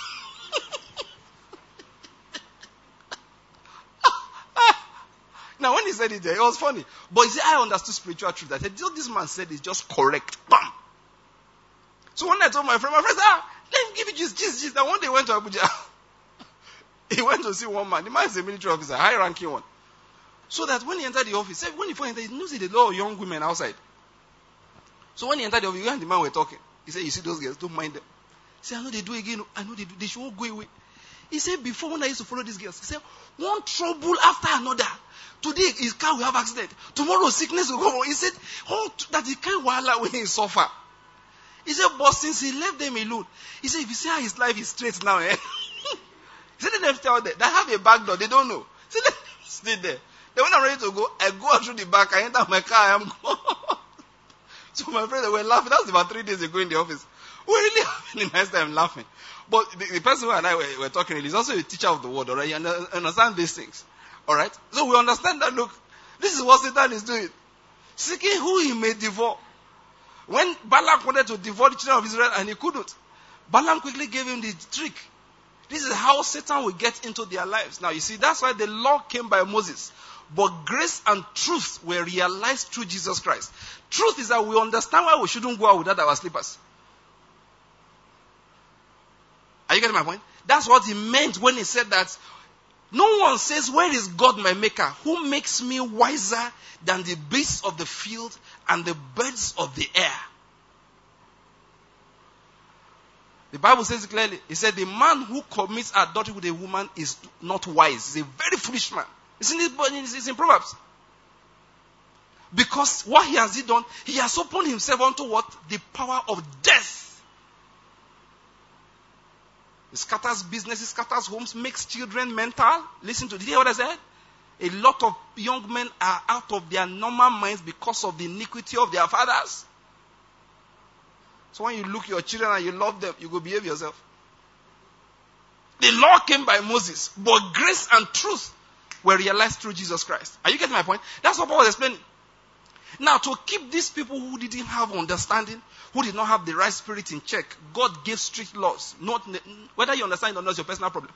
Now when he said it, it was funny. But he said, I understood spiritual truth. I said, this man said is just correct. Bam! So when I told my friend, my friend said, ah, let him give you just, just, just. And one day he went to Abuja. He went to see one man. The man is a military officer, high-ranking one. So that when he entered the office, when he entered, he knows there's a lot of young women outside. So when he entered the office, he and the man were talking. He said, you see those girls, don't mind them. He said, I know they do again. I know they do. They should all go away. He said, before when I used to follow these girls, he said, one trouble after another. Today his car will have accident. Tomorrow sickness will go on. He said, oh, that he can't wahala when he suffer. He said, but since he left them alone, he said, if you see how his life is straight now, eh? He said, let them tell them. They have a back door. They don't know. He said, let them stay there. Then when I'm ready to go, I go out through the back. I enter my car. I am gone. So my friends, they were laughing. That was about three days ago in the office. We were really having a nice time laughing. But the, the person who and I were, were talking, he's also a teacher of the word, alright? You understand these things. Alright? So we understand that, look, this is what Satan is doing. Seeking who he may devour. When Balak wanted to devour the children of Israel and he couldn't, Balaam quickly gave him the trick. This is how Satan will get into their lives. Now you see, that's why the law came by Moses. But grace and truth were realized through Jesus Christ. Truth is that we understand why we shouldn't go out without our slippers. Are you getting my point? That's what he meant when he said that no one says, where is God my maker? Who makes me wiser than the beasts of the field and the birds of the air? The Bible says it clearly. It said the man who commits adultery with a woman is not wise. He's a very foolish man. It's in, this, it's in Proverbs. Because what he has done, he has opened himself unto what? The power of death. He scatters businesses, scatters homes, makes children mental. Listen to, did you hear what I said? A lot of young men are out of their normal minds because of the iniquity of their fathers. So when you look at your children and you love them, you go behave yourself. The law came by Moses, but grace and truth were realized through Jesus Christ. Are you getting my point? That's what Paul was explaining. Now, to keep these people who didn't have understanding, who did not have the right spirit in check, God gave strict laws. Not whether you understand it or not is your personal problem.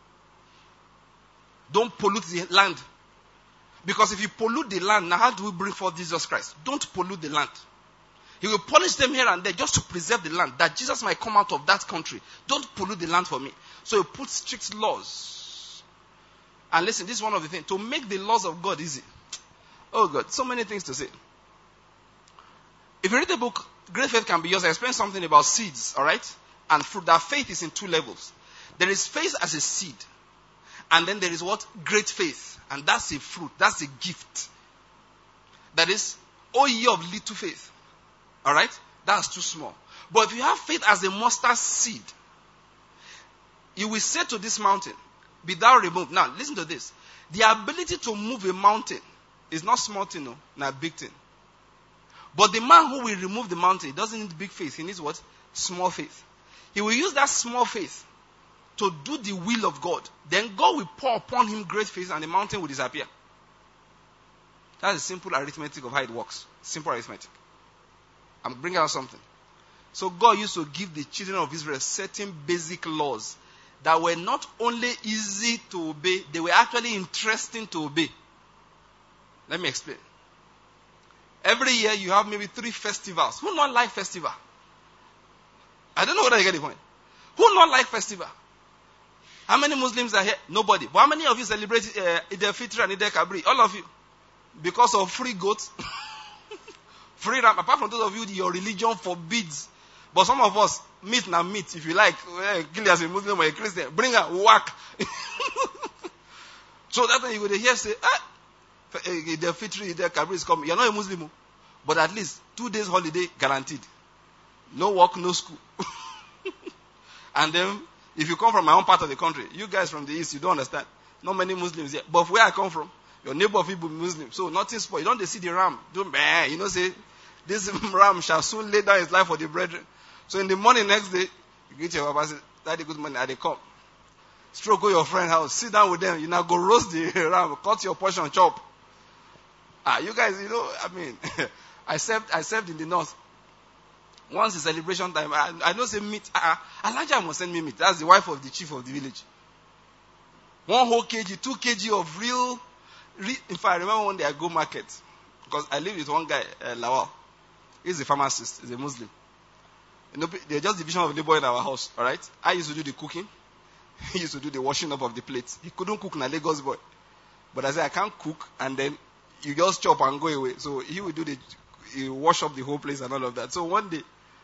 Don't pollute the land. Because if you pollute the land, now how do we bring forth Jesus Christ? Don't pollute the land. He will punish them here and there just to preserve the land, that Jesus might come out of that country. Don't pollute the land for me. So he put strict laws. And listen, this is one of the things. To make the laws of God easy. Oh God, so many things to say. If you read the book, Great Faith Can Be Yours, I explained something about seeds, alright? And fruit. That faith is in two levels. There is faith as a seed. And then there is what? Great faith. And that's a fruit. That's a gift. That is, O ye of little faith. Alright? That's too small. But if you have faith as a mustard seed, you will say to this mountain, be thou removed. Now, listen to this. The ability to move a mountain is not small thing, no, not big thing. But the man who will remove the mountain, he doesn't need big faith. He needs what? Small faith. He will use that small faith to do the will of God. Then God will pour upon him great faith and the mountain will disappear. That's a simple arithmetic of how it works. Simple arithmetic. I'm bringing out something. So God used to give the children of Israel certain basic laws that were not only easy to obey, they were actually interesting to obey. Let me explain. Every year you have maybe three festivals. Who not like festival? I don't know whether you get the point. Who not like festival? How many Muslims are here? Nobody. But how many of you celebrate uh, Eid al-Fitr and Eid al-Kabri? All of you. Because of free goats. Free ram. Apart from those of you, your religion forbids. But some of us, meat na meat. If you like, uh, kill as a Muslim or a Christian. Bring her, whack. So that's when you go to hear say, ah, Eid al-Fitr, Eid al-Kabri is coming. You're not a Muslim. But at least two days holiday guaranteed. No work, no school. And then, if you come from my own part of the country, you guys from the east, you don't understand. Not many Muslims here. But where I come from, your neighbor people be Muslim. So nothing spoil. You don't they see the ram. Do meh. You know, say, this ram shall soon lay down his life for the brethren. So in the morning next day, you get your papa say, Daddy, good morning. And they come. Stroke go your friend house. Sit down with them. You now go roast the ram. Cut your portion, chop. Ah, you guys, you know, I mean, I served, I served in the north. Once it's celebration time, I, I don't say meat. Uh, Elijah must send me meat. That's the wife of the chief of the village. One whole kg, two kg of real, real. In fact, I remember one day I go market. Because I live with one guy, uh, Lawal. He's a pharmacist. He's a Muslim. You know, they're just division of labor in our house. All right? I used to do the cooking. He used to do the washing up of the plates. He couldn't cook in a Lagos boy. But I said, I can't cook. And then you just chop and go away. So he would do the, he wash up the whole place and all of that. So one day,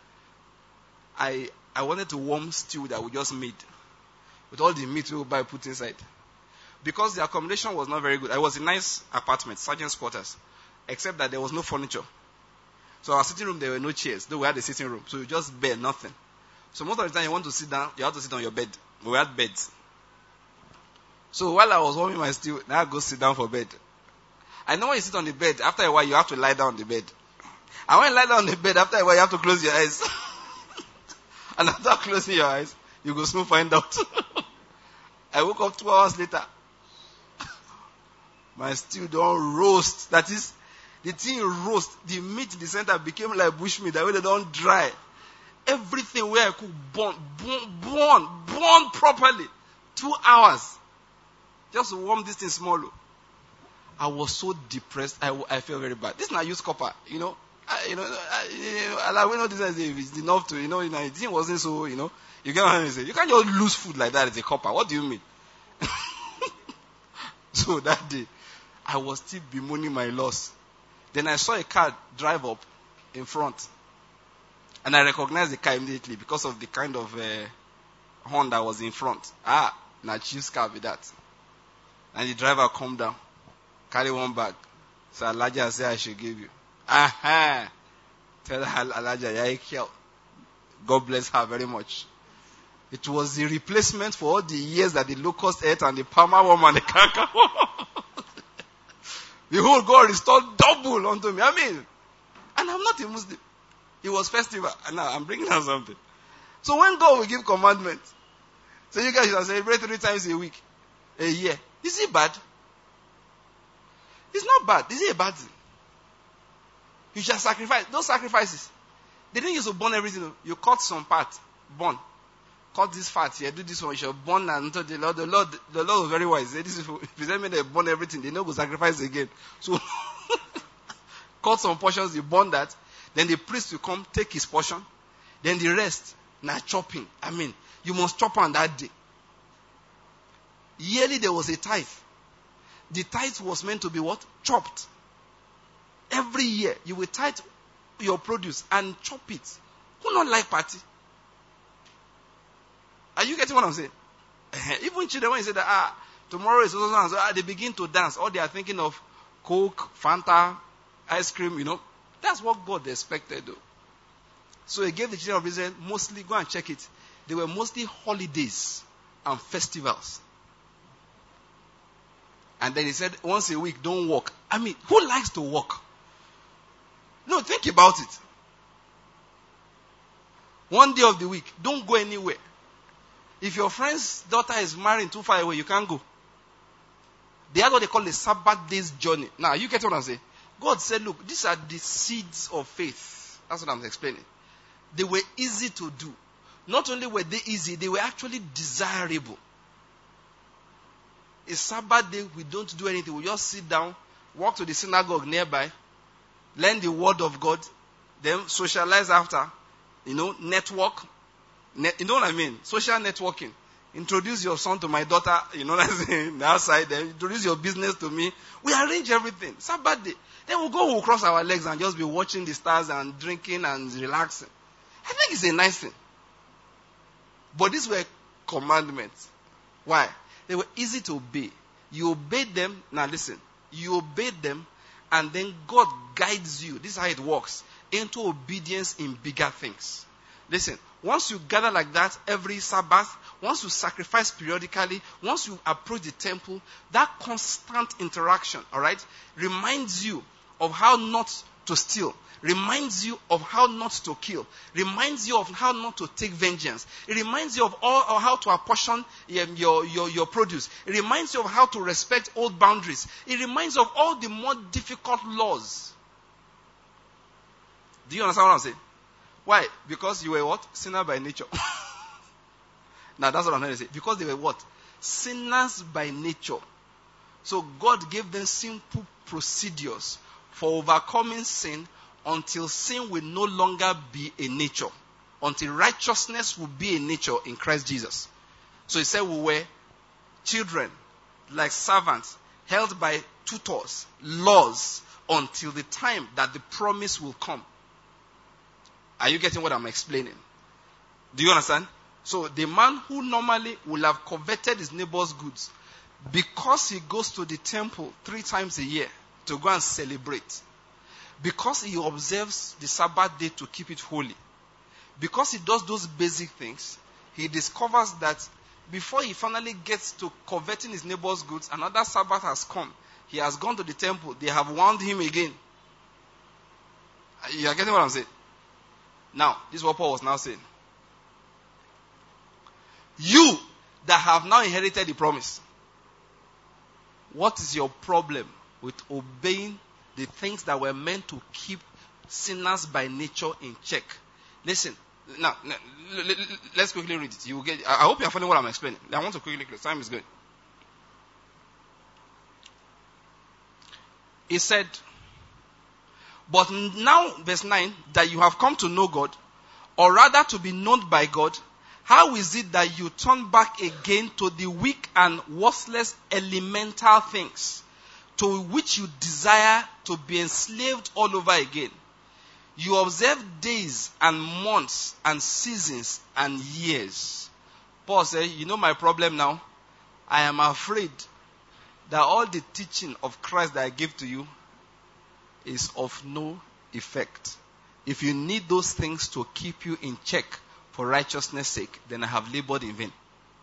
I I wanted to warm stew that we just made with all the meat we would buy put inside. Because the accommodation was not very good. I was in a nice apartment, sergeant's quarters, except that there was no furniture. So our sitting room, there were no chairs, though we had a sitting room. So you just bear nothing. So most of the time you want to sit down, you have to sit on your bed. We had beds. So while I was warming my stew, now I go sit down for bed. I know when you sit on the bed, after a while you have to lie down on the bed. And when you lie down on the bed, after a while you have to close your eyes. And after closing your eyes, you go soon find out. I woke up two hours later. My stew don't roast. That is, the thing roast. The meat in the center became like bushmeat. That way they don't dry. Everything where I cook, burn, burn, burn, burn properly. Two hours. Just to warm this thing small. I was so depressed. I, I felt very bad. This is not used copper, you know. I, you know, I, you know, we know this is enough to, you know, you know, the thing wasn't so, you know, you get what I'm saying. You can't just lose food like that as a copper. What do you mean? So that day, I was still bemoaning my loss. Then I saw a car drive up in front. And I recognized the car immediately because of the kind of uh, horn that was in front. Ah, now chief's car with that. And the driver come down, carry one bag. So Elijah said I should give you. Aha! Tell Elijah, yeah, God bless her very much. It was the replacement for all the years that the locust ate and the palmer worm and the canker worm. The whole God restored double unto me. I mean, and I'm not a Muslim. It was festival. And now I'm bringing out something. So when God will give commandments, so you guys should celebrate three times a week, a year. Is it bad? It's not bad. Is it a bad thing? You shall sacrifice. Those sacrifices, they didn't use to burn everything. You cut some part, burn. Cut this fat here, do this one, you shall burn until the Lord, the Lord, the Lord was very wise. This is, if you tell me they burn everything, they know go sacrifice again. So, cut some portions, you burn that. Then the priest will come, take his portion. Then the rest, now chopping. I mean, you must chop on that day. Yearly there was a tithe. The tithe was meant to be what? Chopped. Every year, you will tithe your produce and chop it. Who not like party? Are you getting what I'm saying? Even children, when you say that, ah, tomorrow is also so, ah, they begin to dance. Or they are thinking of Coke, Fanta, ice cream, you know. That's what God expected, though. So he gave the children of Israel mostly, go and check it, they were mostly holidays and festivals. And then he said, once a week, don't work. I mean, who likes to work? No, think about it. One day of the week, don't go anywhere. If your friend's daughter is married too far away, you can't go. They have what they call a Sabbath day's journey. Now, you get what I'm saying? God said, look, these are the seeds of faith. That's what I'm explaining. They were easy to do. Not only were they easy, they were actually desirable. A Sabbath day, we don't do anything. We just sit down, walk to the synagogue nearby, learn the word of God, then socialize after, you know, network. Net, you know what I mean? Social networking. Introduce your son to my daughter, you know what I'm saying, the outside, then introduce your business to me. We arrange everything. Sabbath day. Then we'll go, we'll cross our legs and just be watching the stars and drinking and relaxing. I think it's a nice thing. But these were commandments. Why? They were easy to obey. You obeyed them. Now listen. You obeyed them and then God guides you. This is how it works. Into obedience in bigger things. Listen. Once you gather like that every Sabbath, once you sacrifice periodically, once you approach the temple, that constant interaction, all right, reminds you of how not to steal, reminds you of how not to kill, reminds you of how not to take vengeance. It reminds you of all of how to apportion um, your, your, your produce. It reminds you of how to respect old boundaries. It reminds you of all the more difficult laws. Do you understand what I'm saying? Why? Because you were what? Sinner by nature. Now that's what I'm trying to say. Because they were what? Sinners by nature. So God gave them simple procedures for overcoming sin until sin will no longer be a nature. Until righteousness will be a nature in Christ Jesus. So he said we were children, like servants, held by tutors, laws, until the time that the promise will come. Are you getting what I'm explaining? Do you understand? So the man who normally would have coveted his neighbor's goods, because he goes to the temple three times a year to go and celebrate, because he observes the Sabbath day to keep it holy, because he does those basic things, he discovers that before he finally gets to coveting his neighbor's goods, another Sabbath has come. He has gone to the temple. They have wound him again. You are getting what I'm saying? Now, this is what Paul was now saying. You that have now inherited the promise, what is your problem with obeying the things that were meant to keep sinners by nature in check? Listen, now, let's quickly read it. You will get. I hope you are following what I'm explaining. I want to quickly close. Time is good. He said, but now, verse nine, that you have come to know God, or rather to be known by God, how is it that you turn back again to the weak and worthless elemental things, to which you desire to be enslaved all over again? You observe days and months and seasons and years. Paul said, you know my problem now? I am afraid that all the teaching of Christ that I give to you is of no effect. If you need those things to keep you in check for righteousness' sake, then I have labored in vain.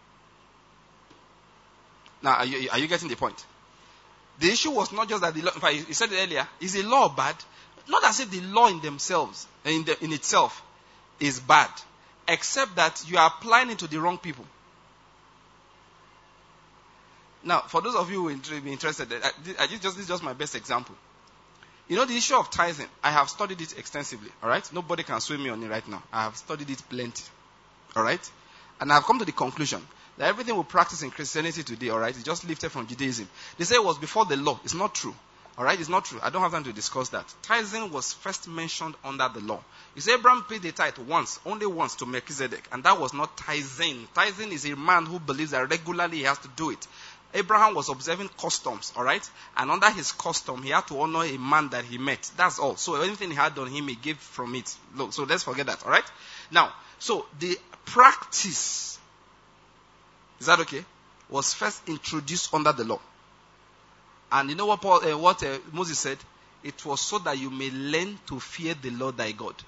Now, are you, are you getting the point? The issue was not just that the law, in fact, he said it earlier, is the law bad? Not as if the law in themselves, in, the, in itself, is bad, except that you are applying it to the wrong people. Now, for those of you who will be interested, I, I just, this is just my best example. You know the issue of tithing, I have studied it extensively, alright? Nobody can sway me on it right now. I have studied it plenty, alright? And I have come to the conclusion that everything we practice in Christianity today, alright, is just lifted from Judaism. They say it was before the law. It's not true, alright? It's not true. I don't have time to discuss that. Tithing was first mentioned under the law. You see, Abraham paid the tithe once, only once to Melchizedek, and that was not tithing. Tithing is a man who believes that regularly he has to do it. Abraham was observing customs, alright? And under his custom, he had to honor a man that he met. That's all. So anything he had on him, he gave from it. Look, so let's forget that, alright? Now, so the practice, is that okay? Was first introduced under the law. And you know what Paul, uh, what uh, Moses said? It was so that you may learn to fear the Lord thy God.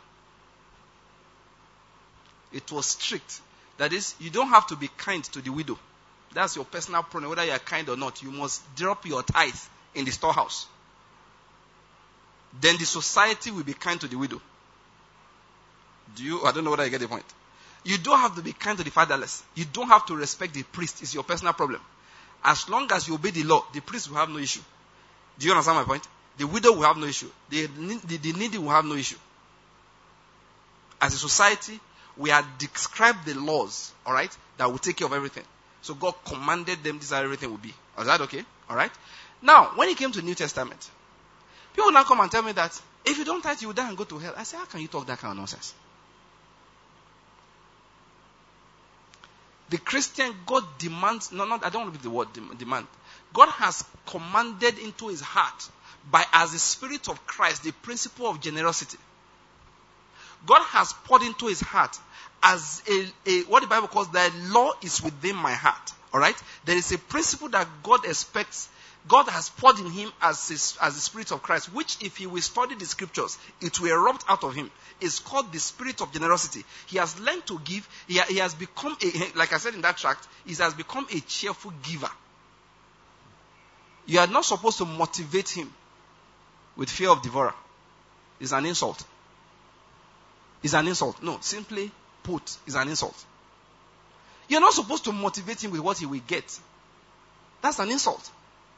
It was strict. That is, you don't have to be kind to the widow. That's your personal pronoun. Whether you are kind or not, you must drop your tithe in the storehouse. Then the society will be kind to the widow. Do you? I don't know whether you get the point. You don't have to be kind to the fatherless. You don't have to respect the priest. It's your personal problem. As long as you obey the law, the priest will have no issue. Do you understand my point? The widow will have no issue. The, the, the needy will have no issue. As a society, we have described the laws, all right, that will take care of everything. So God commanded them, this is how everything will be. Is that okay? Alright? Now, when it came to New Testament, people now come and tell me that if you don't tithe, you will die and go to hell. I say, how can you talk that kind of nonsense? The Christian, God demands, no, not, I don't want to be the word demand. God has commanded into his heart by, as the Spirit of Christ, the principle of generosity. God has poured into his heart as a, a what the Bible calls the law is within my heart. Alright? There is a principle that God expects, God has poured in him as, his, as the Spirit of Christ, which if he will study the scriptures, it will erupt out of him. It's called the spirit of generosity. He has learned to give. He, he has become, a, like I said in that tract, he has become a cheerful giver. You are not supposed to motivate him with fear of devourer. It's an insult. It's an insult. No, simply put, it's an insult. You're not supposed to motivate him with what he will get. That's an insult.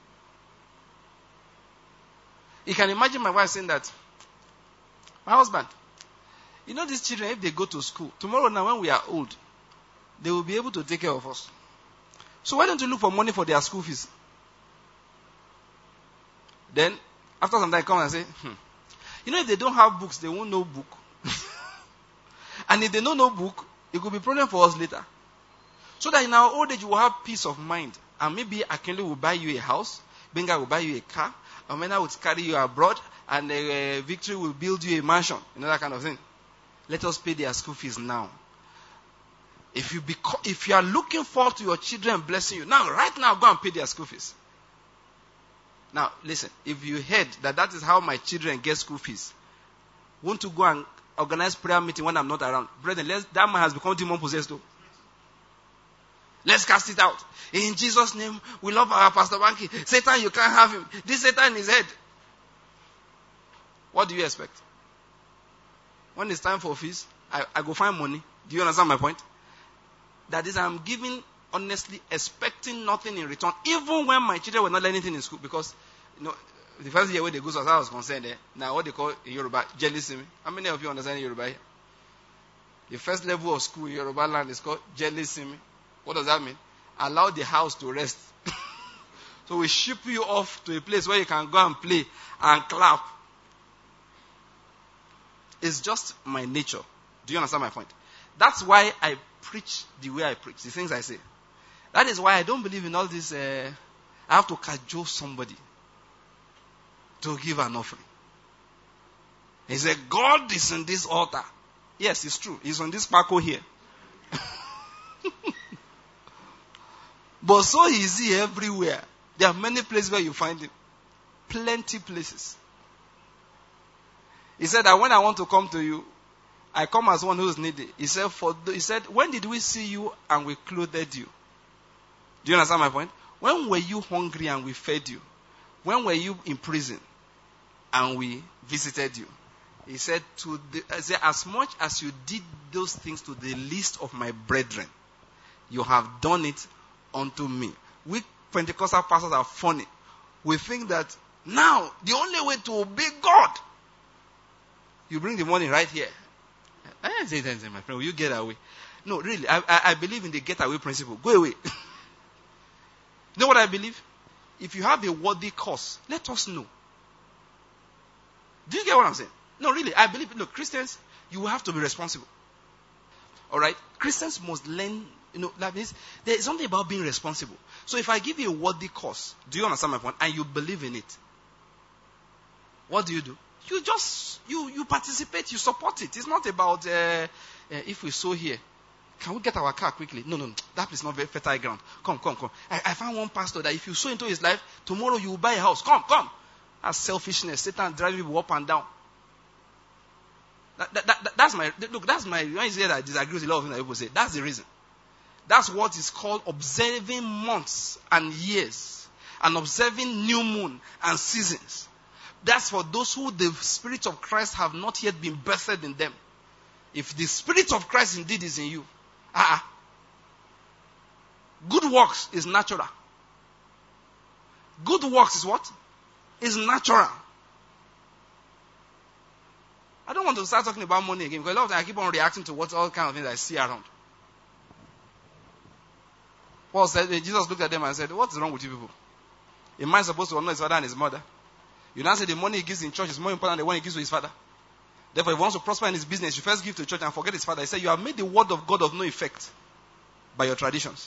You can imagine my wife saying that, my husband, you know these children, if they go to school, tomorrow now when we are old, they will be able to take care of us. So why don't you look for money for their school fees? Then, after some time, come and say, hmm. You know, if they don't have books, they won't know book. And if they don't know book, it could be a problem for us later. So that in our old age, you will have peace of mind. And maybe Akinle will buy you a house, Benga will buy you a car, Amena will carry you abroad, and uh, Victory will build you a mansion. You know, that kind of thing. Let us pay their school fees now. If you beco- if you are looking forward to your children blessing you, now, right now, go and pay their school fees. Now, listen, if you heard that that is how my children get school fees, won't you go and organize prayer meeting when I'm not around? Brethren, let's, that man has become demon possessed too. Let's cast it out. In Jesus' name, we love our Pastor Banky. Satan, you can't have him. This Satan is head. What do you expect? When it's time for fees, I, I go find money. Do you understand my point? That is, I'm giving honestly, expecting nothing in return, even when my children were not learning anything in school. Because, you know, the first year when they go, as I was concerned, eh, now what they call in Yoruba, jealousy. How many of you understand Yoruba here? The first level of school in Yoruba land is called jealousy. What does that mean? Allow the house to rest. So we ship you off to a place where you can go and play and clap. It's just my nature. Do you understand my point? That's why I preach the way I preach, the things I say. That is why I don't believe in all this, uh, I have to cajole somebody to give an offering. He said, God is in this altar. Yes, it's true. He's on this parko here. But so is he everywhere. There are many places where you find him. Plenty places. He said that when I want to come to you, I come as one who is needy. He said, for the, he said, when did we see you and we clothed you? Do you understand my point? When were you hungry and we fed you? When were you in prison and we visited you? He said, to the, I said, as much as you did those things to the least of my brethren, you have done it unto me. We Pentecostal pastors are funny. We think that now the only way to obey God, you bring the money right here. I didn't say anything, my friend. Will you get away? No, really. I, I, I believe in the get away principle. Go away. You know what I believe? If you have a worthy cause, let us know. Do you get what I'm saying? No, really. I believe, look, Christians, you will have to be responsible. Alright? Christians must learn, you know, like this. There is something about being responsible. So if I give you a worthy cause, do you understand my point? And you believe in it, what do you do? You just, you, you participate, you support it. It's not about, uh, uh, if we sow here, can we get our car quickly? No, no, no. That is not very fertile ground. Come, come, come. I, I found one pastor that if you sow into his life, tomorrow you will buy a house. Come, come. That's selfishness. Satan driving people up and down. That, that, that, that's my, look, that's my, when you say that I disagree with a lot of things that people say, that's the reason. That's what is called observing months and years, and observing new moon and seasons. That's for those who the Spirit of Christ have not yet been birthed in them. If the Spirit of Christ indeed is in you, uh-uh. Good works is natural. Good works is what? Is natural. I don't want to start talking about money again because a lot of times I keep on reacting to what all kind of things I see around. Paul said, Jesus looked at them and said, what's wrong with you people? A man is supposed to honor his father and his mother. You now say the money he gives in church is more important than the one he gives to his father. Therefore, if he wants to prosper in his business, you first give to the church and forget his father. He said, you have made the word of God of no effect. by your traditions.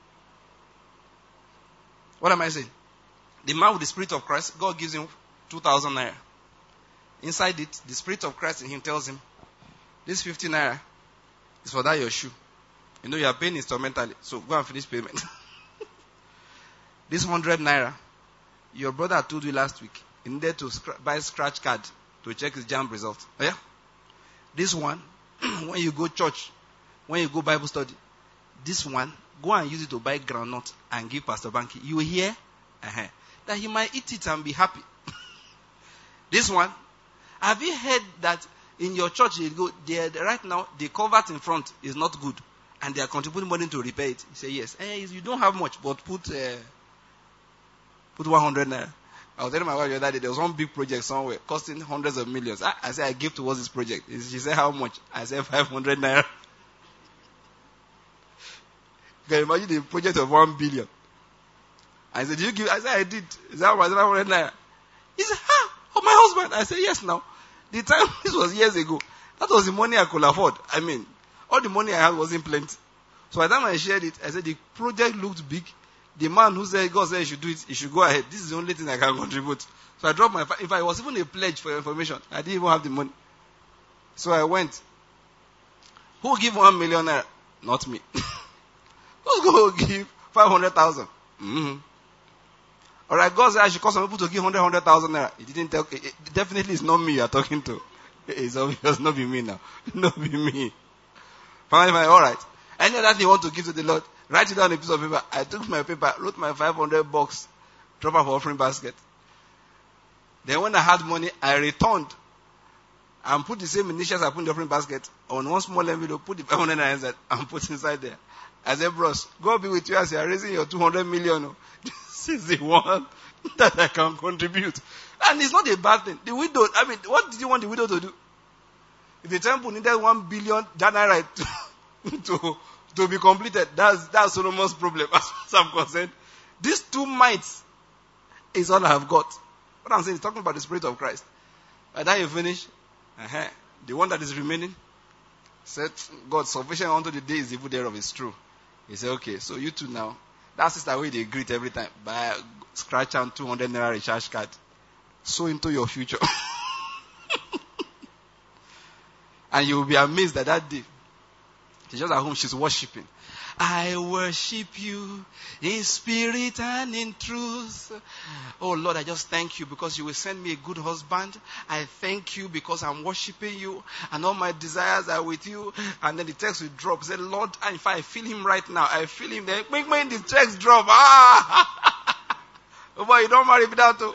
What am I saying? The man with the Spirit of Christ, God gives him two thousand naira. Inside it, the Spirit of Christ in him tells him, this fifty naira is for that your shoe. You know you are paying instrumentally, so go and finish payment. This one hundred naira, your brother told you last week, he needed to scr- buy scratch card to check his jam result. Oh, yeah? This one, when you go church, when you go Bible study, this one, go and use it to buy groundnut and give Pastor Banky. You hear? Uh-huh. That he might eat it and be happy. This one, have you heard that in your church, you go, right now, the covert in front is not good. And they are contributing money to repair it. You say, yes. Eh, you don't have much, but put uh, put one hundred naira. I was telling my wife the other day, there was one big project somewhere, costing hundreds of millions. I, I said, I gave towards this project. She said, how much? I said, five hundred naira. You can imagine the project of one billion. I said, did you give? I said, I did. Is that five hundred naira? He said, ah, oh, my husband. I said, yes, now. The time, this was years ago. That was the money I could afford. I mean, all the money I had wasn't plenty. So by the time I shared it, I said, the project looked big. The man who said, God said he should do it, he should go ahead. This is the only thing I can contribute. So I dropped my, if I was even a pledge for your information, I didn't even have the money. So I went. Who give one million naira? Not me. Who's going to give five hundred thousand? Mm-hmm. Alright, God said I should call some people to give one hundred, one hundred thousand naira. He didn't tell, it, it, definitely it's not me you are talking to. It's obvious, not be me now. Not be me. Finally, alright. Any other thing you want to give to the Lord, write it down on a piece of paper. I took my paper, wrote my five hundred bucks, drop off offering basket. Then when I had money, I returned and put the same initials I put in the offering basket on one small envelope, put the five hundred naira inside and put inside there. I said, bros, God be with you as you are raising your two hundred million. This is the one that I can contribute. And it's not a bad thing. The widow, I mean, what did you want the widow to do? If the temple needed one billion naira to, to, to be completed, that's, that's Solomon's problem as far as I'm concerned. These two mites is all I have got. What I'm saying is talking about the Spirit of Christ. By the time you finish, uh-huh, the one that is remaining said, God, sufficient unto the day is evil thereof is true. He said, okay, so you two now, that's just the way they greet every time. Buy, scratch and two hundred naira recharge card. So into your future. And you will be amazed that that day, she's just at home, she's worshiping. I worship you in spirit and in truth. Oh Lord, I just thank you because you will send me a good husband. I thank you because I'm worshiping you and all my desires are with you. And then the text will drop. Say, Lord, and if I feel him right now, I feel him there. Make me the text drop. Ah! Oh boy, you don't marry without to.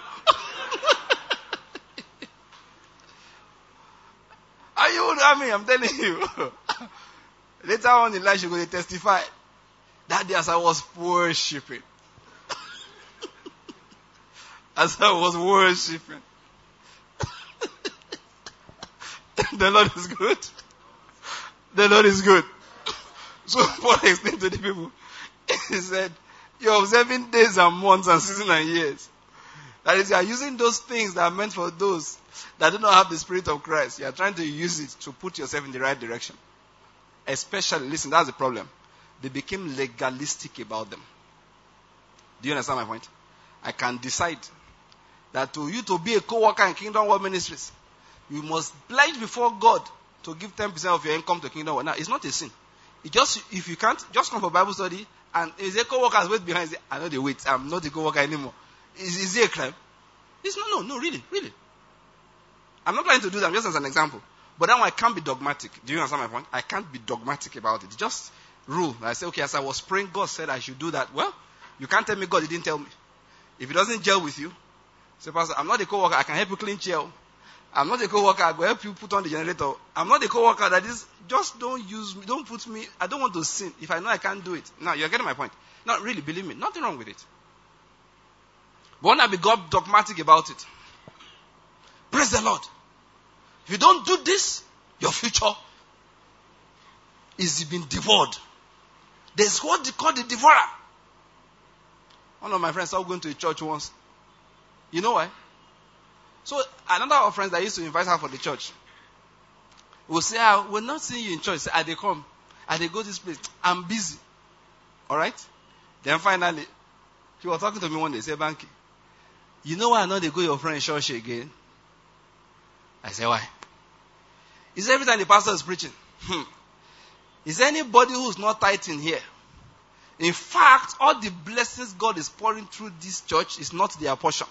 Are you, I mean, I'm telling you. Later on in life, she's going to testify. That day as I was worshiping. As I was worshiping. The Lord is good. The Lord is good. So Paul explained to the people. He said, you're observing days and months and seasons and years. That is, you are using those things that are meant for those that do not have the Spirit of Christ. You are trying to use it to put yourself in the right direction. Especially, listen, that's the problem. They became legalistic about them. Do you understand my point? I can decide that to you to be a co-worker in Kingdom World Ministries, you must pledge before God to give ten percent of your income to Kingdom World. Now, it's not a sin. It just, if you can't, just come for Bible study and if a co-worker wait behind, say, I know they wait, I'm not a co-worker anymore. Is, is it a crime? It's no, no, no, really, really. I'm not trying to do that, just as an example. But now I can't be dogmatic. Do you understand my point? I can't be dogmatic about it. Just rule. I say, okay, as I was praying, God said I should do that. Well, you can't tell me God didn't tell me. If it doesn't gel with you, say, Pastor, I'm not a co-worker. I can help you clean chair. I'm not a co-worker. I will help you put on the generator. I'm not a co-worker that is, just don't use me. Don't put me, I don't want to sin. If I know I can't do it. Now, you're getting my point. Not really, believe me. Nothing wrong with it. But when I be God dogmatic about it, praise the Lord. If you don't do this, your future is being devoured. There's what they call the devourer. One of my friends started going to a church once. You know why? So another of our friends that used to invite her for the church will say, ah, we're not seeing you in church. Say, ah, they come. Ah, they go to this place. I'm busy. Alright? Then finally, he was talking to me one day. He said, Banky, you know why I know they go your friend church again? I said, why? He said, every time the pastor is preaching, hmm, is there anybody who's not tithing here? In fact, all the blessings God is pouring through this church is not their portion.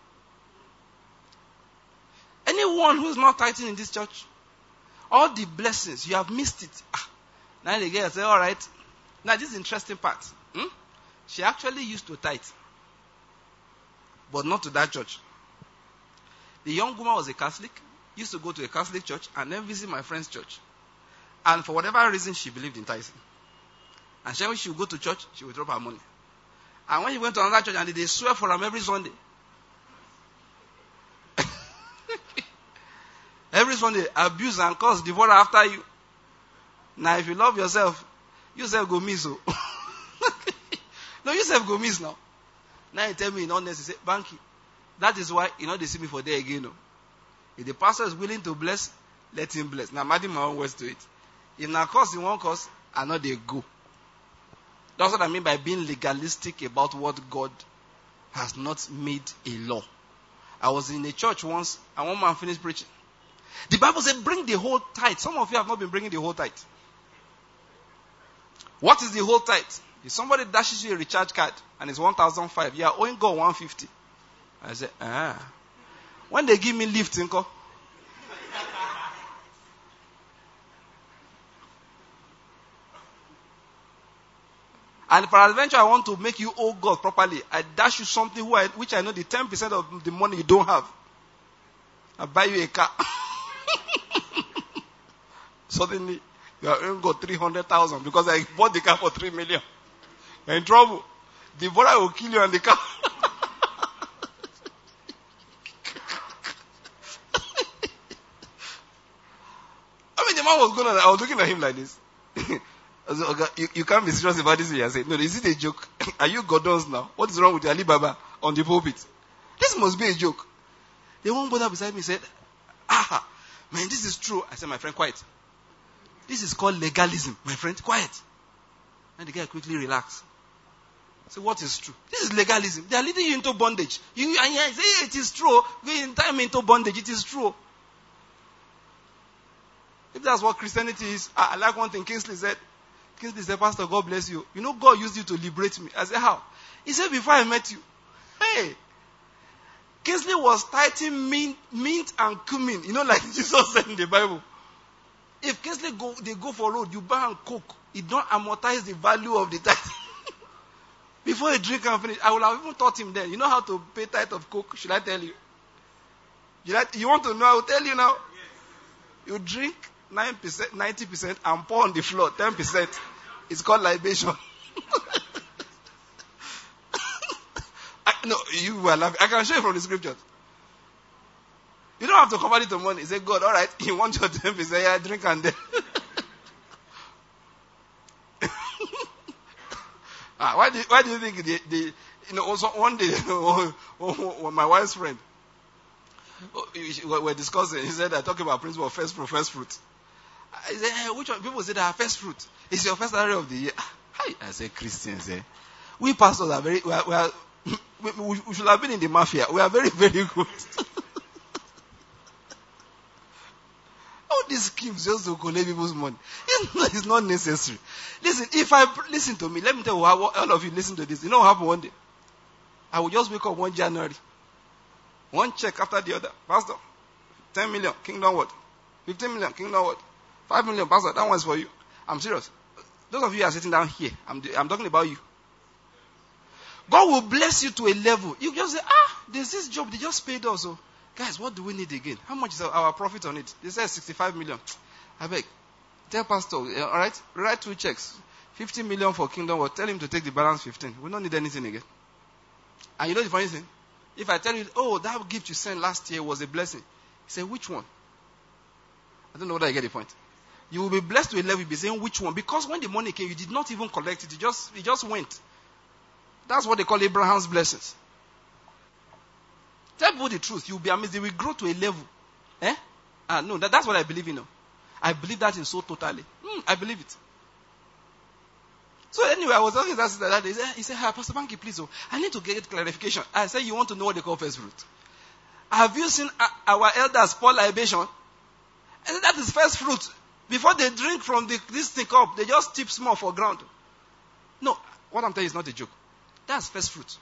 Anyone who's not tithing in this church, all the blessings, you have missed it. Ah, now the girl say, all right. Now this is the interesting part. Hmm? She actually used to tithe, but not to that church. The young woman was a Catholic, used to go to a Catholic church and then visit my friend's church. And for whatever reason, she believed in tithing. And when she would go to church, she would drop her money. And when he went to another church, and they swear for him every Sunday. Every Sunday, abuse and curse, devour after you. Now, if you love yourself, you self go miss. Oh. No, you self go miss now. Now you tell me in honesty, say, Banky, that is why, you know, they see me for there again. No? If the pastor is willing to bless, let him bless. Now, I'm adding my own words to it. If now curse in one curse, I know they go. That's what I mean by being legalistic about what God has not made a law. I was in a church once, and one man finished preaching. The Bible said, bring the whole tithe. Some of you have not been bringing the whole tithe. What is the whole tithe? If somebody dashes you a recharge card, and it's one thousand five, you are owing God one hundred fifty. I said, ah. When they give me lift, Inko. And peradventure, I want to make you owe God properly. I dash you something who I, which I know the ten percent of the money you don't have. I buy you a car. Suddenly, you are owing God three hundred thousand because I bought the car for three million. You're in trouble. The brother will kill you on the car. I mean, the man was going on, I was looking at him like this. I said, okay, you, you can't be serious about this. I said, no, is it a joke? Are you Godons now? What is wrong with Ali Baba on the pulpit? This must be a joke. The one brother beside me said, ah, man, this is true. I said, my friend, quiet. This is called legalism. My friend, quiet. And the guy quickly relaxed. So what is true? This is legalism. They are leading you into bondage. You and you say, yeah, it is true. We enter me into bondage. It is true. If that's what Christianity is, I, I like one thing Kingsley said. Kingsley said, Pastor, God bless you. You know, God used you to liberate me. I said, how? He said, before I met you, hey, Kingsley was tithing mint, mint and cumin. You know, like Jesus said in the Bible. If Kingsley go, they go for road, you buy and coke. It don't amortize the value of the tithe. Before you drink and finish, I would have even taught him then. You know how to pay tithe of coke? Should I tell you? You, like, you want to know? I will tell you now. You drink nine percent, ninety percent and pour on the floor, ten percent. It's called libation. I, no, you were laughing. I can show you from the scriptures. You don't have to convert it to money. Say, God, all right, you want your ten percent, yeah, drink and then. ah, why, do, why do you think the, the you know, also one day, when my wife's friend, we were discussing, he said, I talk about principle of first fruit, first fruit. I said, hey, which one? People say that first fruit. It's your first area of the year. Hi. I say, Christians, eh? We pastors are very, we, are, we, are, we, we should have been in the mafia. We are very, very good. All these schemes just to collect people's money. It's not, it's not necessary. Listen, if I, listen to me, let me tell you how all of you listen to this. You know what happened one day? I will just wake up one January. One check after the other. Pastor, ten million, Kingdom Word. fifteen million, Kingdom Word. five million, Pastor, that one's for you. I'm serious. Those of you who are sitting down here, I'm, I'm talking about you. God will bless you to a level. You just say, ah, there's this job, they just paid us. So, guys, what do we need again? How much is our profit on it? They said sixty-five million. I beg. Tell Pastor, all right, write two checks. fifty million for Kingdom Word. Tell him to take the balance fifteen. We don't need anything again. And you know the funny thing? If I tell you, oh, that gift you sent last year was a blessing. He said, which one? I don't know whether I get the point. You will be blessed to a level, you'll be saying which one. Because when the money came, you did not even collect it. It just, it just went. That's what they call Abraham's blessings. Tell people the truth. You'll be amazed. They will grow to a level. Eh? Ah, no, that, that's what I believe in. No. I believe that in so totally. Mm, I believe it. So anyway, I was talking to that sister that day. He said, he said, "Hi, Pastor Banky, please, oh, I need to get clarification." I said, "You want to know what they call first fruit? Have you seen our elders pour libation?" I said, "That is first fruit. Before they drink from the, this thing cup, they just tip small for ground." No, what I'm telling you is not a joke. That's first fruit.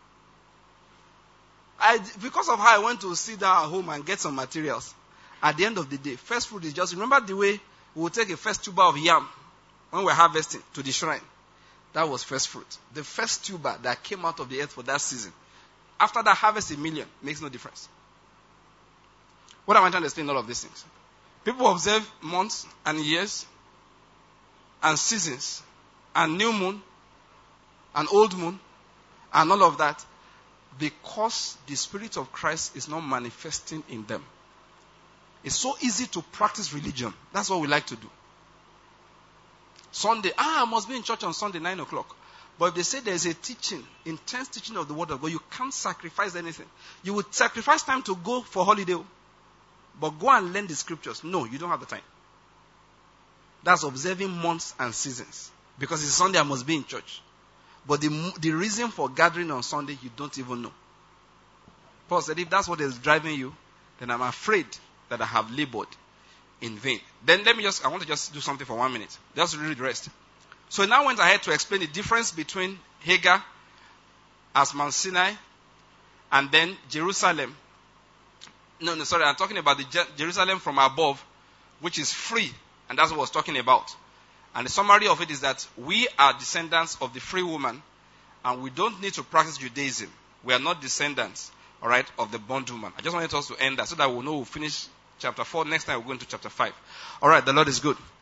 I, because of how I went to sit down at home and get some materials, at the end of the day, first fruit is just, remember the way we would take a first tuber of yam when we're harvesting to the shrine? That was first fruit. The first tuber that came out of the earth for that season. After that, harvest a million. Makes no difference. What am I trying to explain in all of these things? People observe months and years and seasons and new moon and old moon and all of that because the Spirit of Christ is not manifesting in them. It's so easy to practice religion. That's what we like to do. Sunday, ah, I must be in church on Sunday, nine o'clock. But if they say there's a teaching, intense teaching of the Word of God, you can't sacrifice anything. You would sacrifice time to go for holiday, but go and learn the scriptures. No, you don't have the time. That's observing months and seasons. Because it's Sunday, I must be in church. But the, the reason for gathering on Sunday, you don't even know. Paul said, if that's what is driving you, then I'm afraid that I have labored in vain. Then let me just, I want to just do something for one minute. Just read the rest. So now went ahead to explain the difference between Hagar as Mount Sinai and then Jerusalem. No, no, sorry, I'm talking about the Je- Jerusalem from above, which is free. And that's what I was talking about. And the summary of it is that we are descendants of the free woman, and we don't need to practice Judaism. We are not descendants, all right, of the bondwoman. I just wanted us to end that so that we'll know we'll finish chapter four. Next time we'll go into chapter five. All right, the Lord is good.